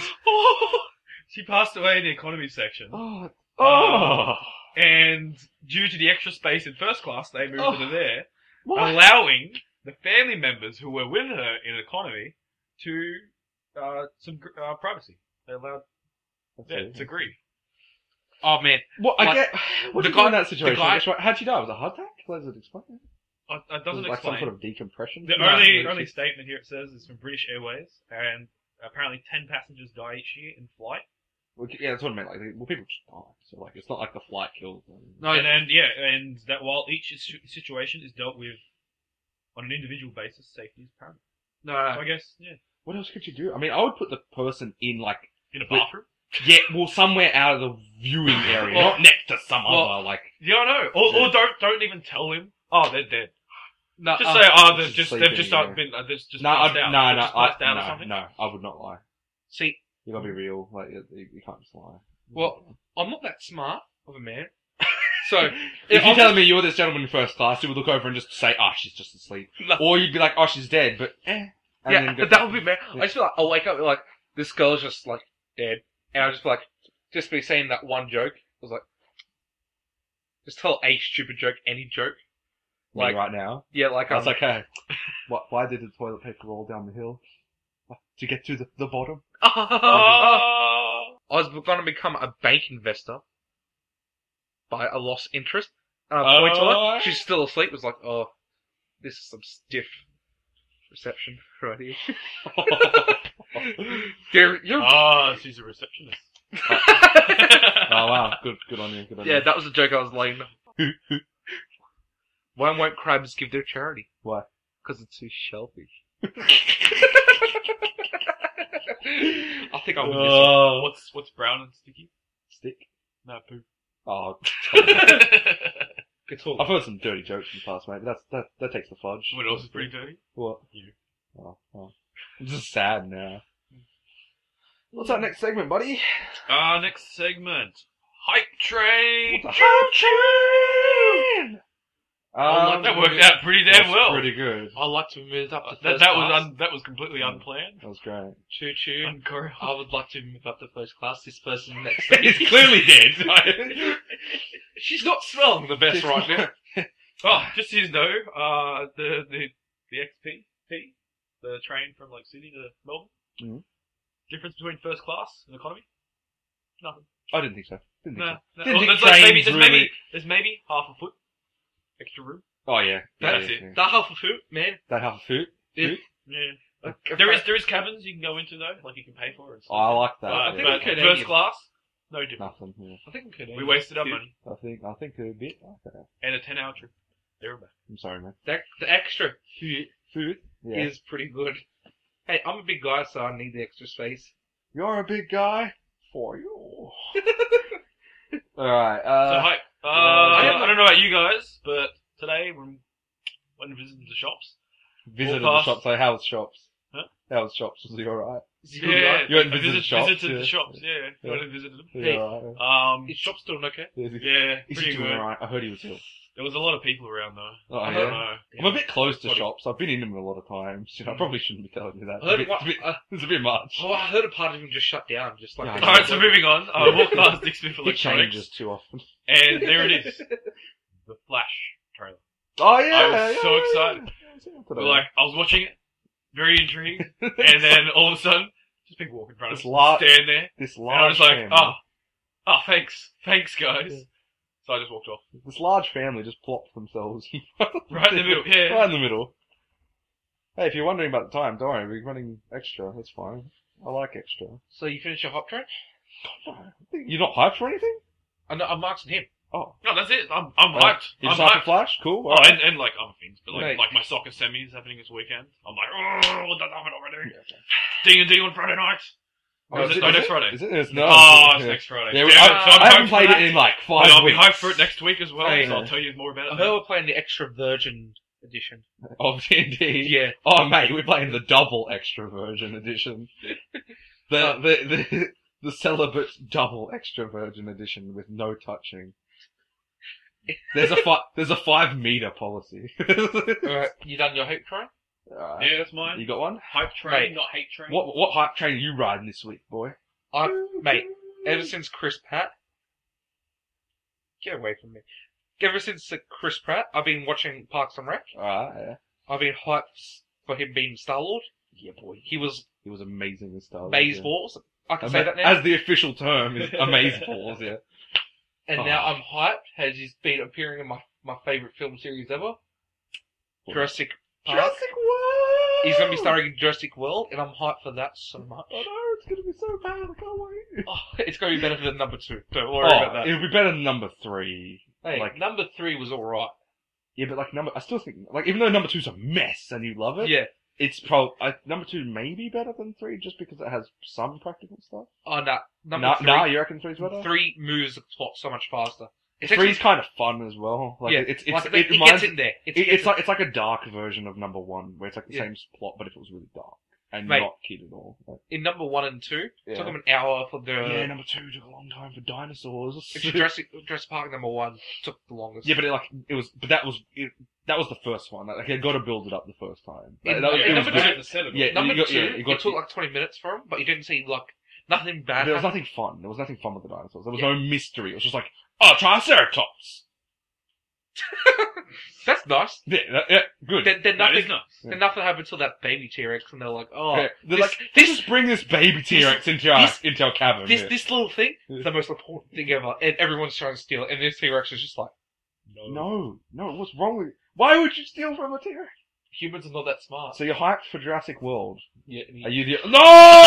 she passed away in the economy section. Oh. Oh. And due to the extra space in first class, they moved Oh. her there, What? allowing the family members who were with her in economy to uh, some gr- uh, privacy. They allowed them to grieve. oh man, What, I Like, get, what the did you do in guy- that situation? the guy- Which one- How'd she die? Was it a heart attack? What does it explain? Uh, It Was doesn't it like explain. some sort of decompression? The No, only no, only she- statement here it says is from British Airways, and apparently ten passengers die each year in flight. Well, yeah, that's what I meant. Like, well, people just die. So, like, it's not like the flight kills them. no, And then yeah, and that while each situ- situation is dealt with on an individual basis, safety is paramount. no, So no. I guess yeah, What else could you do? I mean, I would put the person in, like, in a Wait. bathroom. yeah, well, somewhere out of the viewing area, Well- not next to some well- other, like, Yeah, I know. Or, Yeah. or don't don't even tell him. Oh, they're dead. no Just uh, say, oh, they've just just sleeping, they've just yeah. not been uh, they've just no, passed I, out. no, They've no, just I, passed out or no, something. no, I would not lie. see, You gotta be real. Like, you, you can't just lie. well, I'm not that smart of a man, so If if you're I'm telling me you're this gentleman in first class, you would look over and just say, "Oh, she's just asleep," No. or you'd be like, "Oh, she's dead," but eh. And yeah, then go- that would be bad. Yeah. I just feel like I'll wake up and like this girl's just like dead, and I'll just be like, just be saying that one joke. I was like, just tell a stupid joke, any joke. Me Like, right now. yeah, like I um, was like, "Hey, what, why did the toilet paper roll down the hill to get to the, the bottom?" Oh. I was going to become a bank investor by a lost interest. And I point to Oh. her. She's still asleep. It was like, oh, this is some stiff reception right here. you're, you're, Oh, she's a receptionist. Oh wow, good, good on you. Good on yeah, you. that was the joke I was laying. Why won't crabs give their charity? Why? Because it's too shellfish. I think I would miss it. Oh, What's what's brown and sticky? stick. No poo. Oh, It's all I've heard some dirty jokes in the past, mate. But that's that. That takes the fudge. What else is pretty dirty? What? You. Oh, oh. I'm just sad now. What's our next segment, buddy? Uh, next segment. Hype train! Hype train! Um, That worked out pretty damn that's well. Pretty good. I like to move up to That, first that was class. un, that was completely unplanned. That was great. Choo choo. Unchoreographed. I would like to move up to first class. This person next to me. It's clearly dead. She's not smelling the best right now. Oh, just so you know, uh, the the the X P P, the train from like Sydney to Melbourne. Mhm. Difference between first class and economy? Nothing. I didn't think so. Didn't think No. so. no. Didn't Well, think there's like maybe trains there's really- maybe there's maybe half a foot extra room. Oh yeah. yeah That's yeah, it. yeah. That half a foot, man. That half a foot. If- Yeah. if There I- is there is cabins you can go into though, like you can pay for it. and Oh, stuff. I like that. But, I think yeah. but we could first aim- class, no different. Nothing. Yeah. I think we could. We wasted our Dude, money I think. I think a bit. Okay. and a ten hour trip. There and back. I'm sorry, man. That, the extra foot Food. Yeah. is pretty good. Hey, I'm a big guy, so I need the extra space. You're a big guy. For you. All right. So Uh, hype. Uh, uh, I, yeah. don't, I don't know about you guys, but today when when visiting the shops, visited walk the past- shops. So how was shops? Huh? How was shops? Was he all right? Is he good, yeah, right? You went I and visited visit- shops, visited yeah. the shops. Yeah, Yeah. went and visited them. Was Hey. he all right? Um, Is shop's doing okay? Is he, yeah, is he pretty doing good. all right? I heard he was ill. There was a lot of people around though. Oh, I yeah? don't know. I'm a bit close to What- shops. I've been in them a lot of times. You know, I probably shouldn't be telling you that. I heard It's a bit, what- it's a bit, uh, it's a bit much. Oh, I heard a part of him just shut down, just like. Yeah, I the- know. Alright, so moving on. I walked past Dick Smith It Electronics, changes too often. and there it is. The Flash trailer. Oh yeah! I was yeah, so yeah, excited. yeah. But like, I was watching it, very intrigued, and then all of a sudden, just people walk in front of This us, lar- stand there, this and I large was like, family, oh, oh, thanks, thanks guys. Yeah. So I just walked off. this large family just plopped themselves Right in the middle, yeah. right in the middle. Hey, if you're wondering about the time, don't worry, we're running extra. That's fine. I like extra. So you finished your hop train? You're not hyped for anything? I know, I'm asking him. Oh, No, that's it. I'm, I'm Uh, hyped. you I'm just hyped for hyped. Flash? Cool. Oh, alright. and, and like other things, but like Mate. like my soccer semi is happening this weekend. I'm like, oh, what does that happen already? D and D on Friday night. Or Oh, is is it, it- no, is next it? Friday. Is it? It's, no. Oh, it's yeah. next Friday. Yeah, Damn we- it, I, so I'm I hyped haven't for played that. it in like five And I'll be weeks. hyped for it next week as well, Hey. so I'll tell you more about I it. heard then. we're playing the extra virgin edition. Of D and D. Yeah. Oh, mate, we're playing the double extra virgin edition. The Uh, the the the celibate double extra virgin edition with no touching. There's a fi- there's a five meter policy. Alright, you done your hope train? Alright. Yeah, that's mine. You got one? Hype train, Mate. not hate train. What what hype train are you riding this week, boy? I, mate, ever since Chris Pratt, get away from me. Ever since uh, Chris Pratt, I've been watching Parks and Rec. Alright, yeah. I've been hyped for him being Star Lord. Yeah, boy. He was He was amazing in Star Wars. Maze yeah. Balls. I can Ama- say that now. As the official term is amaze balls, yeah. And Oh. now I'm hyped. Has he's been appearing in my my favorite film series ever, Jurassic Park. Jurassic World! He's gonna be starring in Jurassic World, and I'm hyped for that so much. Oh no, it's gonna be so bad, I can't wait. Oh, it's gonna be better than number two. Don't worry Oh, about that. it'll be better than number three. Hey, like- number three was alright. Yeah, but like number, I still think, like, even though number two's a mess and you love it, Yeah. it's probably, uh, number two may be better than three just because it has some practical stuff. Oh no, number Nah, three. nah, you reckon three's better? Three moves the plot so much faster. It's Three's actually- kind of fun as well. Like, yeah, it's, it's, like, it, it, reminds, gets in there. It's, it- it gets it's like, it's like a dark version of number one, where it's like the Yeah. same plot, but if it was really dark. And Mate. not kid at all. Like, in number one and two. Yeah. Took them an hour for the. yeah, number two took a long time for dinosaurs. Actually, Jurassic, Jurassic Park number one took the longest. Yeah, but it, like it was, but that was it, that was the first one. Like, you got to build it up the first time. In- Like, that was- yeah, it was number good. two- the set of it. Yeah, number you got- two, yeah, you got- it took like twenty minutes for him, but you didn't see like nothing bad. There was happen. nothing fun. There was nothing fun with the dinosaurs. There was Yeah. no mystery. It was just like, oh, Triceratops. That's nice. Yeah, that, yeah, good. Then, then That nothing. is nice. Then nothing happened till that baby T Rex, and they're like, "Oh, Yeah, they're this, like, let's just bring this baby T Rex into our this- into our cabin. this yeah. this little thing, Yeah. the most important thing ever," and everyone's trying to steal it, and this T Rex is just like, No, no, what's wrong with? Why would you steal from a T Rex? "Humans are not that smart." So you're hyped for Jurassic World. yeah, and he- Are you the? No!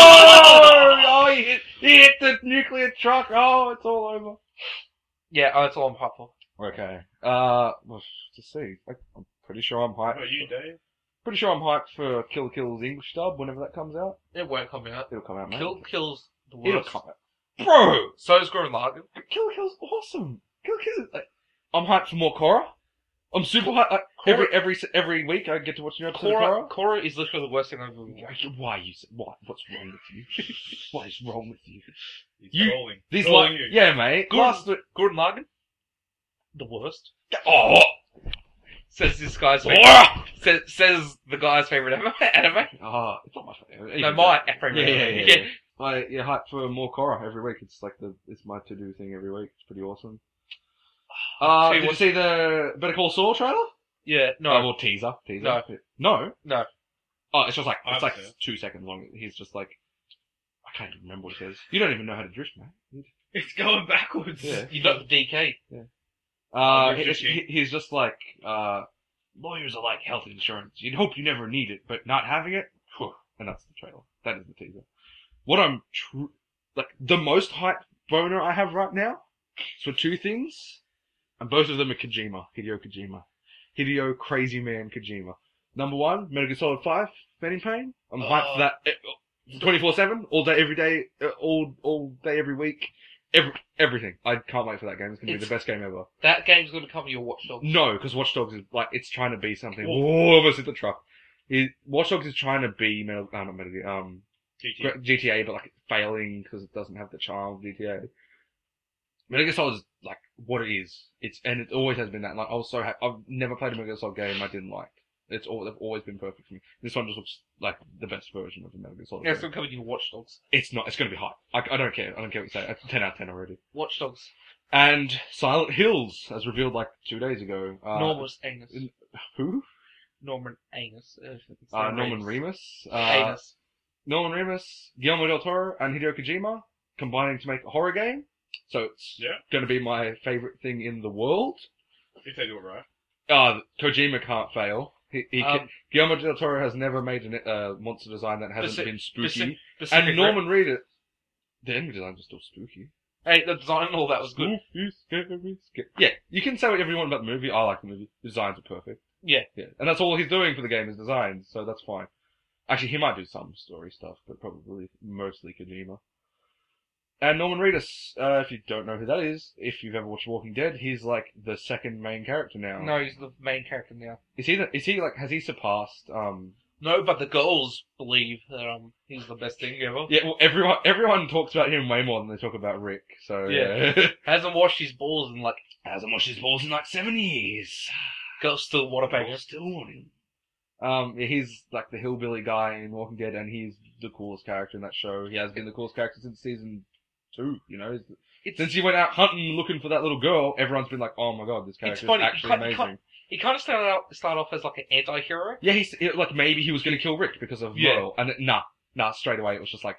Oh, he hit, he hit the nuclear truck. Oh, it's all over. yeah, oh, that's all I'm hyped for. Okay. Uh, well, to see. Like, I'm pretty sure I'm What hyped. about you, Dave? Pretty sure I'm hyped for Kill Kill's English dub whenever that comes out. It won't come out. It'll come out, mate. Kill kills the It'll worst. come out. Bro! So is Gurren Lagann. Kill Kill's awesome. Kill Kill. Like, I'm hyped for more Korra. I'm super hyped. Like, every every every week I get to watch a new episode Korra, of Korra. Korra is literally the worst thing I've ever Why, watched. why you? Why? What's wrong with you? What is wrong with you? He's You- trolling. These Trolling like, you. yeah, mate. Good. Last week. Gurren Lagann, the worst. Oh, Says this guy's favorite. oh, Says, says the guy's favorite anime. anime. oh, it's not my favorite. No, Even my though- favorite. Yeah, yeah, anime. yeah. yeah. I yeah, hyped for more Korra every week. It's like the it's my to do thing every week. It's pretty awesome. Uh, See, did you what- see the Better Call Saul trailer? Yeah, no. Oh, well, teaser, teaser. No. no, No. Oh, it's just like I've it's like seen it. two seconds long. He's just like, I can't even remember what he says. You don't even know how to drift, man. It's going backwards. Yeah. You got the D K. Uh, Oh, he- drifting. he- he's just like, uh, lawyers are like health insurance. You'd hope you never need it, but not having it, whew, and that's the trailer. That is the teaser. What I'm tr- like the most hype boner I have right now is for two things, and both of them are Kojima, Hideo Kojima, Hideo Crazy Man Kojima. Number one, Metal Gear Solid Five, Phantom Pain. I'm hyped for that twenty-four seven, all day, every day, uh, all all day, every week, every everything. I can't wait for that game. It's gonna be It's- the best game ever. That game's going to come with your Watch Dogs. No, because Watch Dogs is like it's trying to be something. Whoa. Whoa, almost hit the truck. It, Watch Dogs is trying to be Metal, uh, not Metal Gear, um, G T A. G T A, but like it's failing because it doesn't have the charm of G T A. Metal Gear Solid is like what it is. It's and it always has been that. Like I was so ha- I've never played a Metal Gear Solid game I didn't like. It's all they've always been perfect for me. This one just looks like the best version of the Metal Gear Solid. Yeah, it's game. going to come with your Watch Dogs. It's not. It's gonna be hot. I, I don't care. I don't care what you say. It's ten out of ten already. Watch Dogs. And Silent Hills, as revealed like two days ago. Uh, Norman Anus. Who? Norman Anus. Uh, it's Uh, Norman Norman Reedus. Remus. Uh, Anus. Norman Remus, Guillermo del Toro, and Hideo Kojima combining to make a horror game. So it's Yeah. going to be my favorite thing in the world. If they do it right. Uh, Kojima can't fail. He, he Um, can, Guillermo del Toro has never made a uh, monster design that hasn't Pacific- been spooky. Pacific and Norman Reedus, the enemy designs are still spooky. Hey, the design and all that was good. Spooky, scary, scary. Yeah, you can say whatever you want about the movie. I like the movie. The designs are perfect. Yeah. Yeah, and that's all he's doing for the game is designs, so that's fine. Actually, he might do some story stuff, but probably mostly Kojima. And Norman Reedus, uh, if you don't know who that is, if you've ever watched Walking Dead, he's like the second main character now. No, he's the main character now. Is he? The, is he like? Has he surpassed? Um. No, but the girls believe that um he's the best thing ever. Yeah. Well, everyone everyone talks about him way more than they talk about Rick. So yeah. Yeah. Hasn't washed his balls in like Hasn't washed his balls in like seven years. girls still want to pay. Girls still want him. Um. yeah, He's like the hillbilly guy in Walking Dead, and he's the coolest character in that show. He has been the coolest character since season two. You know. It's, Since he went out hunting looking for that little girl, everyone's been like, "Oh my god, this character is funny, actually he can't- he amazing." can't- He kind of started out started off as like an anti-hero. Yeah, he's it, like maybe he was going to kill Rick because of Yeah. Merle, and it- nah, nah, straight away it was just like,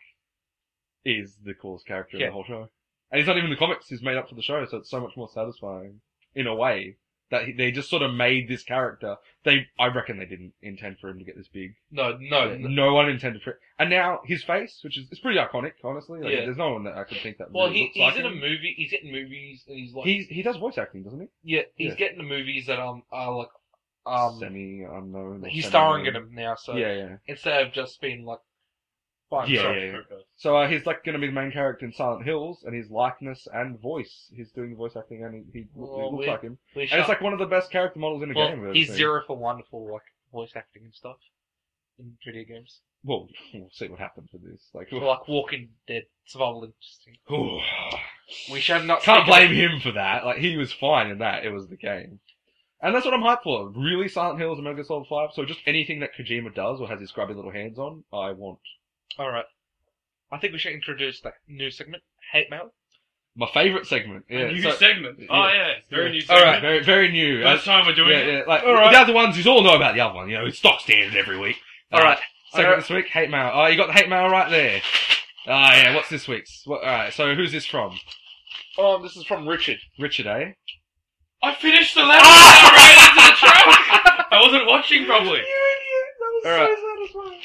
he's the coolest character in Yeah. the whole show, and he's not even in the comics. He's made up for the show, so it's so much more satisfying in a way that he, they just sort of made this character. They, I reckon, they didn't intend for him to get this big. No, no, Yeah, no. no one intended for it, and now his face, which is it's pretty iconic, honestly. Like, Yeah. there's no one that I could think that. Well, really he, looks he's like in a him. movie. He's getting movies, and he's like, He's he does voice acting, doesn't he? yeah, he's yeah. getting the movies that um are like um Semi unknown. or he's semi-known. starring in them now. So Yeah, yeah. instead of just being like, by Yeah, himself. yeah, yeah. So uh, he's like going to be the main character in Silent Hills, and his likeness and voice, he's doing the voice acting, and he, he, Well, he looks we- like him. We And shall- it's like one of the best character models in a well, game. I've ever he's seen. zero for one for like voice acting and stuff in video games. Well, we'll see what happens with this. Like, For like Walking Dead, survival interesting. ooh. We shall not Can't speak blame about- him for that. Like, he was fine in that. It was the game. And that's what I'm hyped for. Really, Silent Hills and Metal Gear Solid five. So just anything that Kojima does or has his scrubby little hands on, I want. All right. I think we should introduce that new segment, Hate Mail. My favourite segment. Yeah, A new so- segment. yeah. Oh yeah, it's very Yeah. new All segment. right, very, very new. First Uh, time we're doing yeah, it. yeah. Like, All right. the other ones, you all know about the other one. You know, it's stock standard every week. All right. Segment All right. this week, hate mail. Oh, you got the hate mail right there. Ah, yeah. What's this week's? What, all right. So who's this from? Oh, this is from Richard. Richard, eh? I finished the level. I ran into the truck. I wasn't watching properly. All right.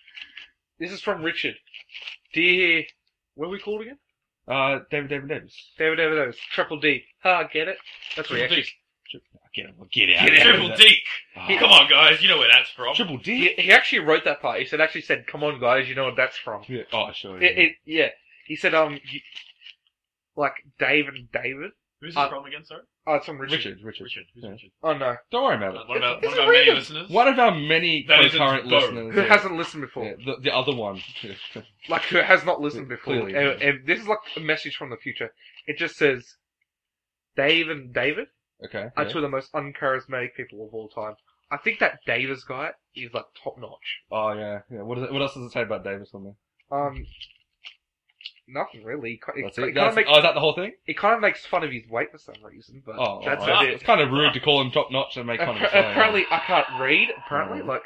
This is from Richard. Dear, what are we called again? Uh, David, David Davis. David, David, Davis. Triple D. Ha, get it? That's what he Triple actually. Get it, get out. Get of here. Triple Deke. Ah. Come on, guys. You know where that's from. Triple D. He, he actually wrote that part. He said, actually said, "Come on, guys, you know what that's from." Yeah. Oh, sure. It, it, yeah. He said, um, you, like Dave and David. Who's this Uh, from again, sorry? Oh, it's from Richard. Richard, Richard. Richard. Who's Yeah. Richard? Oh no, Don't worry about Uh, it. what about, It's what a about many random- listeners? One of our many That isn't concurrent Bo. listeners. who yeah. hasn't listened before? Yeah, the, the other one. Like who has not listened before? Clearly. And, and this is like a message from the future. It just says, Dave and David Okay. are yeah. two of the most uncharismatic people of all time. I think that Davis guy is like top notch. Oh yeah. Yeah. What, is it, what else does it say about Davis on there? Um, nothing really. It, it, That's it it. kind That's, of makes oh, is that the whole thing? it kind of makes fun of his weight for some reason, but Oh, that's alright. it. It's kind of rude to call him top notch and make fun of Appar- him. apparently, I can't read. Apparently, Mm. like,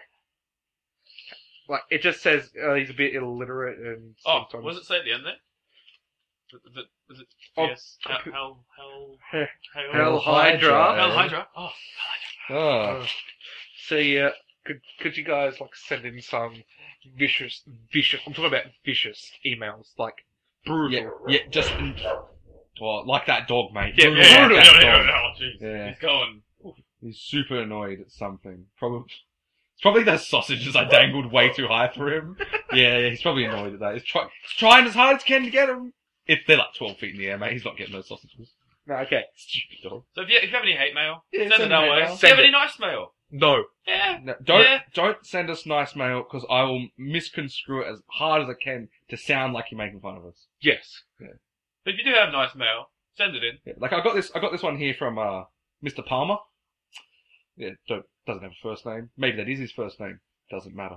like it just says uh, he's a bit illiterate and Oh, sometimes. what does it say at the end there? Is it, is it Oh, yes, Hell, Hell, Hell, Heh. Hell, Hell Hydra. Hydra. Hell Hydra. Oh, Oh. Uh, so yeah, could could you guys like send in some vicious, vicious? I'm talking about vicious emails, like brutal. Yeah, yeah, just well, like that dog, mate. yeah, Brutal yeah, yeah, like yeah, that yeah, dog. yeah, oh, jeez. Yeah. He's going. He's super annoyed at something. Probably, it's probably those sausages I dangled way too high for him. Yeah, yeah, he's probably annoyed at that. He's, try, he's trying as hard as he can to get them. If they're like twelve feet in the air, mate, he's not getting those sausages. No, okay. Stupid dog. So if you, if you have any hate mail, Yeah, send, send it our hate way. mail. Do you Send have it. any nice mail? No. Yeah. No, don't Yeah. don't send us nice mail because I will misconstrue it as hard as I can to sound like you're making fun of us. Yes. But if you do have nice mail, send it in. Yeah, like I got this, I got this one here from uh, Mister Palmer. Yeah, don't, doesn't have a first name. Maybe that is his first name. Doesn't matter.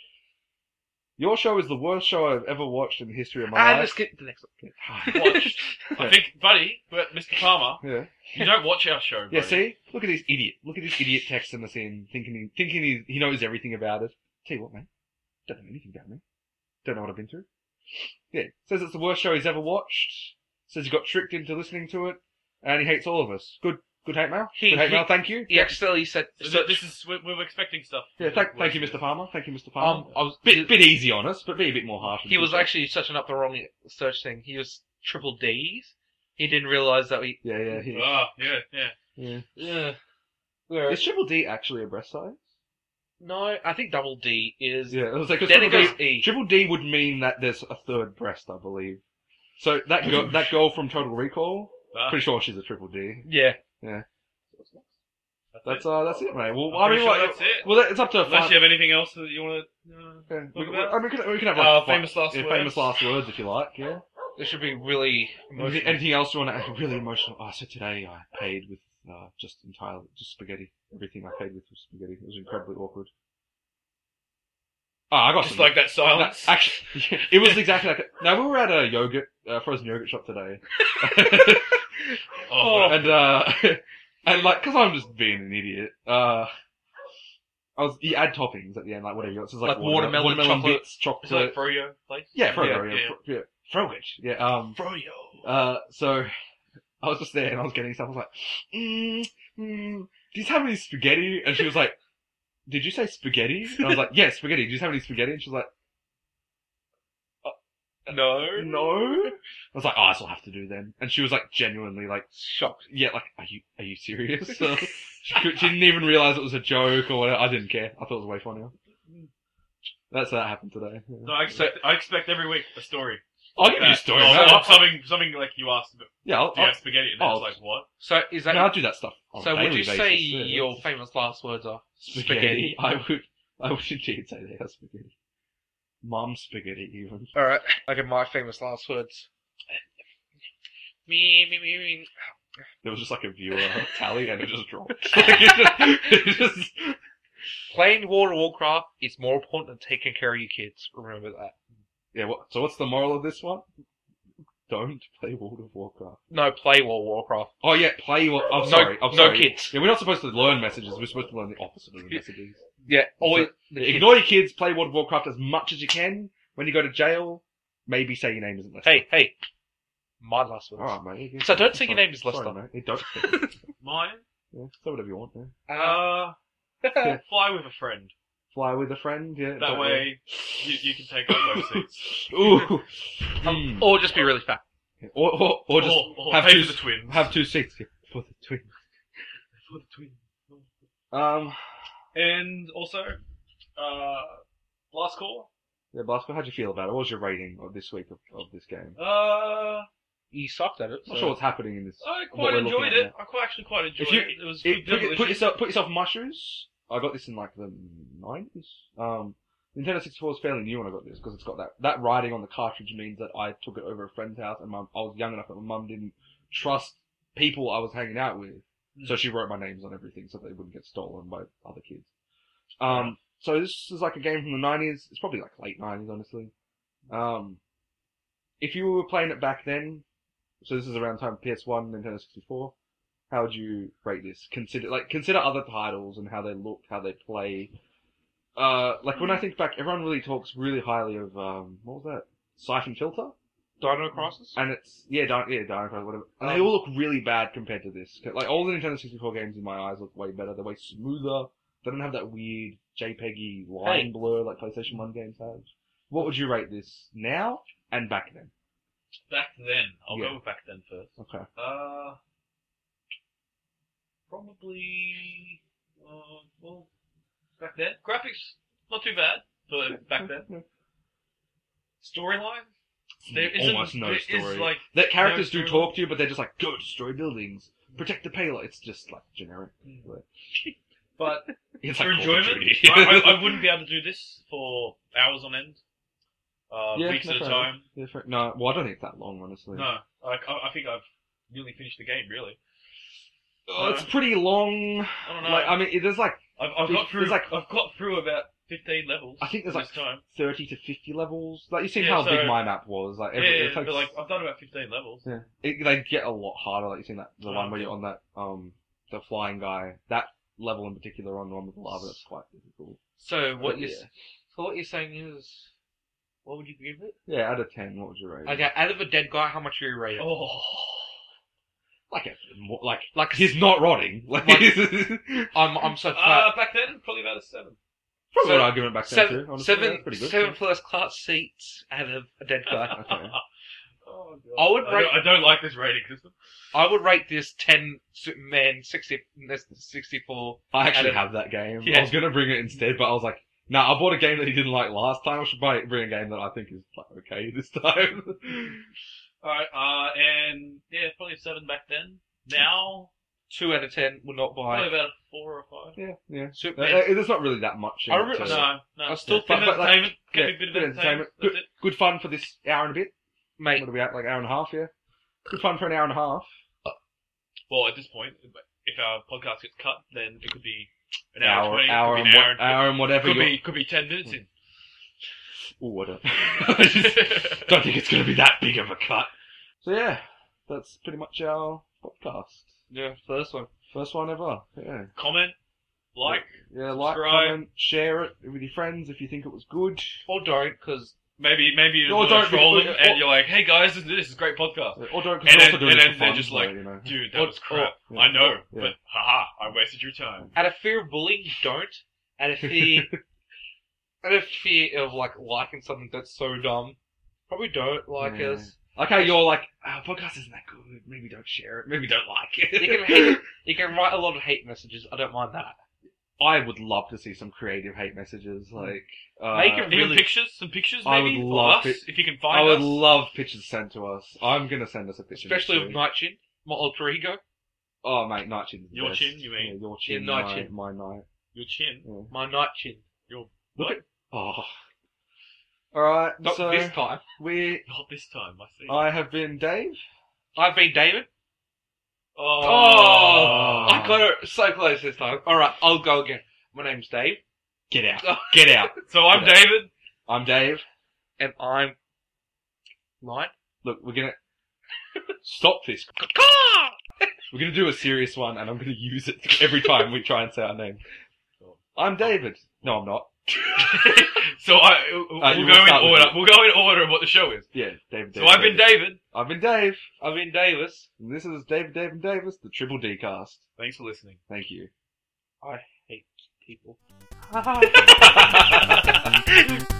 Your show is the worst show I've ever watched in the history of my And life. let's get to the next one. Watched. I think, buddy, but Mister Palmer, Yeah. you don't watch our show. Yeah. buddy. See, look at this idiot. Look at this idiot texting us in, thinking he, thinking he, he knows everything about it. Tell you what, mate. Don't know anything about me. Don't know what I've been through. Yeah. Says it's the worst show he's ever watched. Says he got tricked into listening to it, and he hates all of us. Good, good hate mail. He- good hate he- mail. Thank you. He accidentally said. So search- this is we, we were expecting stuff. Yeah. Thank, thank you, Mister Palmer. Thank you, Mister Palmer. um, I was. Bit, bit easy on us, but be a bit more harsh. in He was future. actually searching up the wrong search thing. He was triple D's, He didn't realise that we. Yeah, yeah, he, Ah, yeah, yeah. yeah. Yeah. Where, Is triple D actually a breast size? no, I think double D is. Yeah, it was like 'cause Then it triple goes D, E. triple D would mean that there's a third breast, I believe. So that girl, that girl from Total Recall, Ah, pretty sure she's a triple D. Yeah. that's, That's it. uh, that's it, mate. Well, I'm I pretty mean, sure like, that's it. well, it's up to Unless five. you have anything else that you want to. Uh, Yeah, we, talk we, about? I mean, we can, we can have like Uh, fi- famous last yeah, words. famous last words if you like. Yeah. This should be really Anything, emotional. anything else you want to add? Really emotional? Oh, so today I paid with uh, just entirely just spaghetti. Everything I paid with was spaghetti. It was incredibly awkward. Oh, I got Just some. like that No, silence. actually, it was exactly like. No, we were at a yogurt, uh, frozen yogurt shop today, oh, and uh, and like, cause I'm just being an idiot. Uh, I was you add toppings at the end, like whatever you want. So it's like, Like watermelon, chocolate. bits, Is chocolate. it like Froyo place? yeah, Froyo, Yeah, yeah, yeah. Fro- yeah, Froyo, yeah. Um, Froyo. uh, so I was just there and I was getting stuff. I was like, mm, mm, do you have any spaghetti? And she was like, did you say spaghetti? And I was like, yeah, spaghetti. Do you have any spaghetti? And she was like, No. no. I was like, oh, this will have to do then. And she was like, genuinely like shocked. Yeah, like, are you are you serious? So she, could- she didn't even realize it was a joke or whatever. I didn't care. I thought it was way funnier. That's how that happened today. Yeah. No, I expect, I expect every week a story. I'll give you a That- story. or- man. or I'll- something, something like you asked about. yeah, I'll, Do you I'll, have spaghetti? And I'll- it's like, what? So is that? no, I'll do that stuff. on a so would daily you say basis, yeah. your famous last words are spaghetti? I would. I would indeed say they have spaghetti. Mom spaghetti, even. All right. Okay, my famous last words. Me, me, me, me. There was just like a viewer tally and it just dropped. Like, it just, it just... Playing World of Warcraft is more important than taking care of your kids. Remember that. Yeah, what, so what's the moral of this one? Don't play World of Warcraft. No, play World of Warcraft. Oh yeah, play what? I'm No- sorry, I'm no sorry. kids. Yeah, we're not supposed to learn messages, we're supposed to learn the opposite of the messages. Yeah, always. the kids. Ignore your kids, play World of Warcraft as much as you can. When you go to jail, maybe say your name isn't Lester. Hey, hey. My last words. Alright, mate. So don't say your name is Lester. Sorry, mate. It don't. Mine? Yeah, say whatever you want, man. Uh, fly with a friend. Fly with a friend, yeah. That don't- way, you, you can take up those seats. Ooh. Um, Hmm. or just be really fat. Or, or, or just or, or have pay two, for the twins. have two seats yeah, for the twins. for the twins. Um, And also, uh, last call. yeah, Blasco, how'd you feel about it? What was your rating of this week of, of this game? Uh, You sucked at it. Not so- sure what's happening in this. I what quite we're enjoyed looking at it. I quite actually quite enjoyed If you- it. It was It, good put, demolition. put yourself, put yourself in my shoes. I got this in like the nineties. Um, Nintendo sixty-four is fairly new when I got this because it's got that that writing on the cartridge means that I took it over a friend's house and my, I was young enough that my mum didn't trust people I was hanging out with, so she wrote my names on everything so they wouldn't get stolen by other kids. Um, so this is like a game from the nineties. It's probably like late nineties, honestly. Um, if you were playing it back then, so this is around time P S one, Nintendo sixty-four. How would you rate this? Consider like consider other titles and how they look, how they play. Uh, like when I think back, everyone really talks really highly of um, what was that? Siphon Filter, Dino Crisis? and it's yeah, Di- yeah, Dino Crisis, whatever. And they Um, all look really bad compared to this. Like all the Nintendo sixty-four games in my eyes look way better. They're way smoother. They don't have that weird JPEG line Hey. blur like PlayStation one games have. What would you rate this now and back then? Back then, I'll Yeah. go with back then first. Okay. Uh, probably. Uh, well, back then, graphics not too bad for back then. Yeah. Storyline, there isn't. Almost no there story. is, like The characters no do story. talk to you, but they're just like, go destroy buildings, protect the payload. It's just like generic. But It's for like Call of enjoyment, Duty. I, I, I wouldn't be able to do this for hours on end, uh, Yeah, weeks no, at a fair time. Yeah, fair- no, well, I don't think it's that long, honestly. No, like I, I think I've nearly finished the game. Really, Oh, it's pretty long. I don't know. Like, I mean, it- there's like I've, I've there's- got through. there's like- I've got through about fifteen levels. I think there's this like time. thirty to fifty levels. Like, you've seen Yeah, how so- big my map was. Like, Yeah, every, yeah, it takes, but like I've done about fifteen levels. yeah. It, they get a lot harder. Like, you've seen that, the Oh, one where okay. you're on that, um, the flying guy. That level in particular on the one with the lava, that's quite difficult. So what But you yeah. so what you're saying is, what would you give it? Yeah, out of ten, what would you rate it? Okay, out of a dead guy, how much do you rate it? Oh, Like, a, more, like, Like he's not rotting. Like, Like- probably I'm I'm so uh, flat. back then probably about a seven. an so- argument back then Seven, too. Honestly, seven, that's pretty good. seven first class seats out of a dead guy. Okay. Oh God. I would I rate- don't, I don't like this rating system. I would rate this ten Superman sixty, sixty-four. I actually Out of- have that game. Yeah. I was gonna bring it instead, but I was like, nah, I bought a game that he didn't like last time. I should buy, bring a game that I think is like okay this time. Alright, uh, and yeah, probably a seven back then. Now, Two out of ten would not buy. probably about a four or five. yeah, yeah. Uh, Superman. uh, there's not really that much. In I it remember- to- No, no. I still Bit think- of but, like, entertainment. Get yeah, me a bit of bit of entertainment. entertainment. That's it. Good fun for this hour and a bit. Mate, What are we at? Like hour and a half, yeah. Good fun for an hour and a half. Well, at this point, if our podcast gets cut, then it could be an Hour, hour, twenty, hour, could and be an what, hour, and hour and whatever. could you're- be could be ten minutes in. Ooh, I don't, I just don't think it's going to be that big of a cut. So yeah, that's pretty much our podcast. yeah, first one. First one ever. Yeah. Comment, like, Yeah, like, subscribe. comment, share it with your friends if you think it was good. Or don't, because maybe maybe you're Or doing don't- troll them or- and you're like, hey guys, this, this is a great podcast. Or don't, And because then, also doing and it then for they're fun, just so, like, you know. dude, that Or- was crap. or- I know, yeah. but haha, I wasted your time. out of fear of bullying, don't. Out of fear, out of fear of like liking something that's so dumb, probably don't like Yeah. us. Like how you're like, our podcast isn't that good. Maybe don't share it. Maybe don't like it. You can hate, you can write a lot of hate messages. I don't mind that. I would love to see some creative hate messages. Like, uh, Make it Even really- pictures, some pictures I maybe would of love us, it. if you can find I would us. love pictures sent to us. I'm gonna send us a picture. Especially next with week. Night Chin, my alter ego. Oh mate, night chin. is the Your best. chin, you mean? Yeah, your chin. Yeah, night my, chin. My night. Your chin. Yeah. My Night Chin. Your Look what? at. Oh. All right. Not so this time. we. Not this time, I see. I have been Dave. I've been David. oh. Oh, I got it so close this time. Alright, I'll go again. My name's Dave. Get out. Get out. So I'm Yeah. David. I'm Dave. And I'm... Nine? Look, we're gonna stop this. We're gonna do a serious one, and I'm gonna use it every time we try and say our name. I'm David. No, I'm not. So I, we'll Uh, you go will in start with order. it. We'll go in order of what the show is. Yeah, David. So David, I've been David. I've been Dave. I've been Davis. And this is David, Dave, and Davis, the Triple D cast. Thanks for listening. Thank you. I hate people. Ha ha.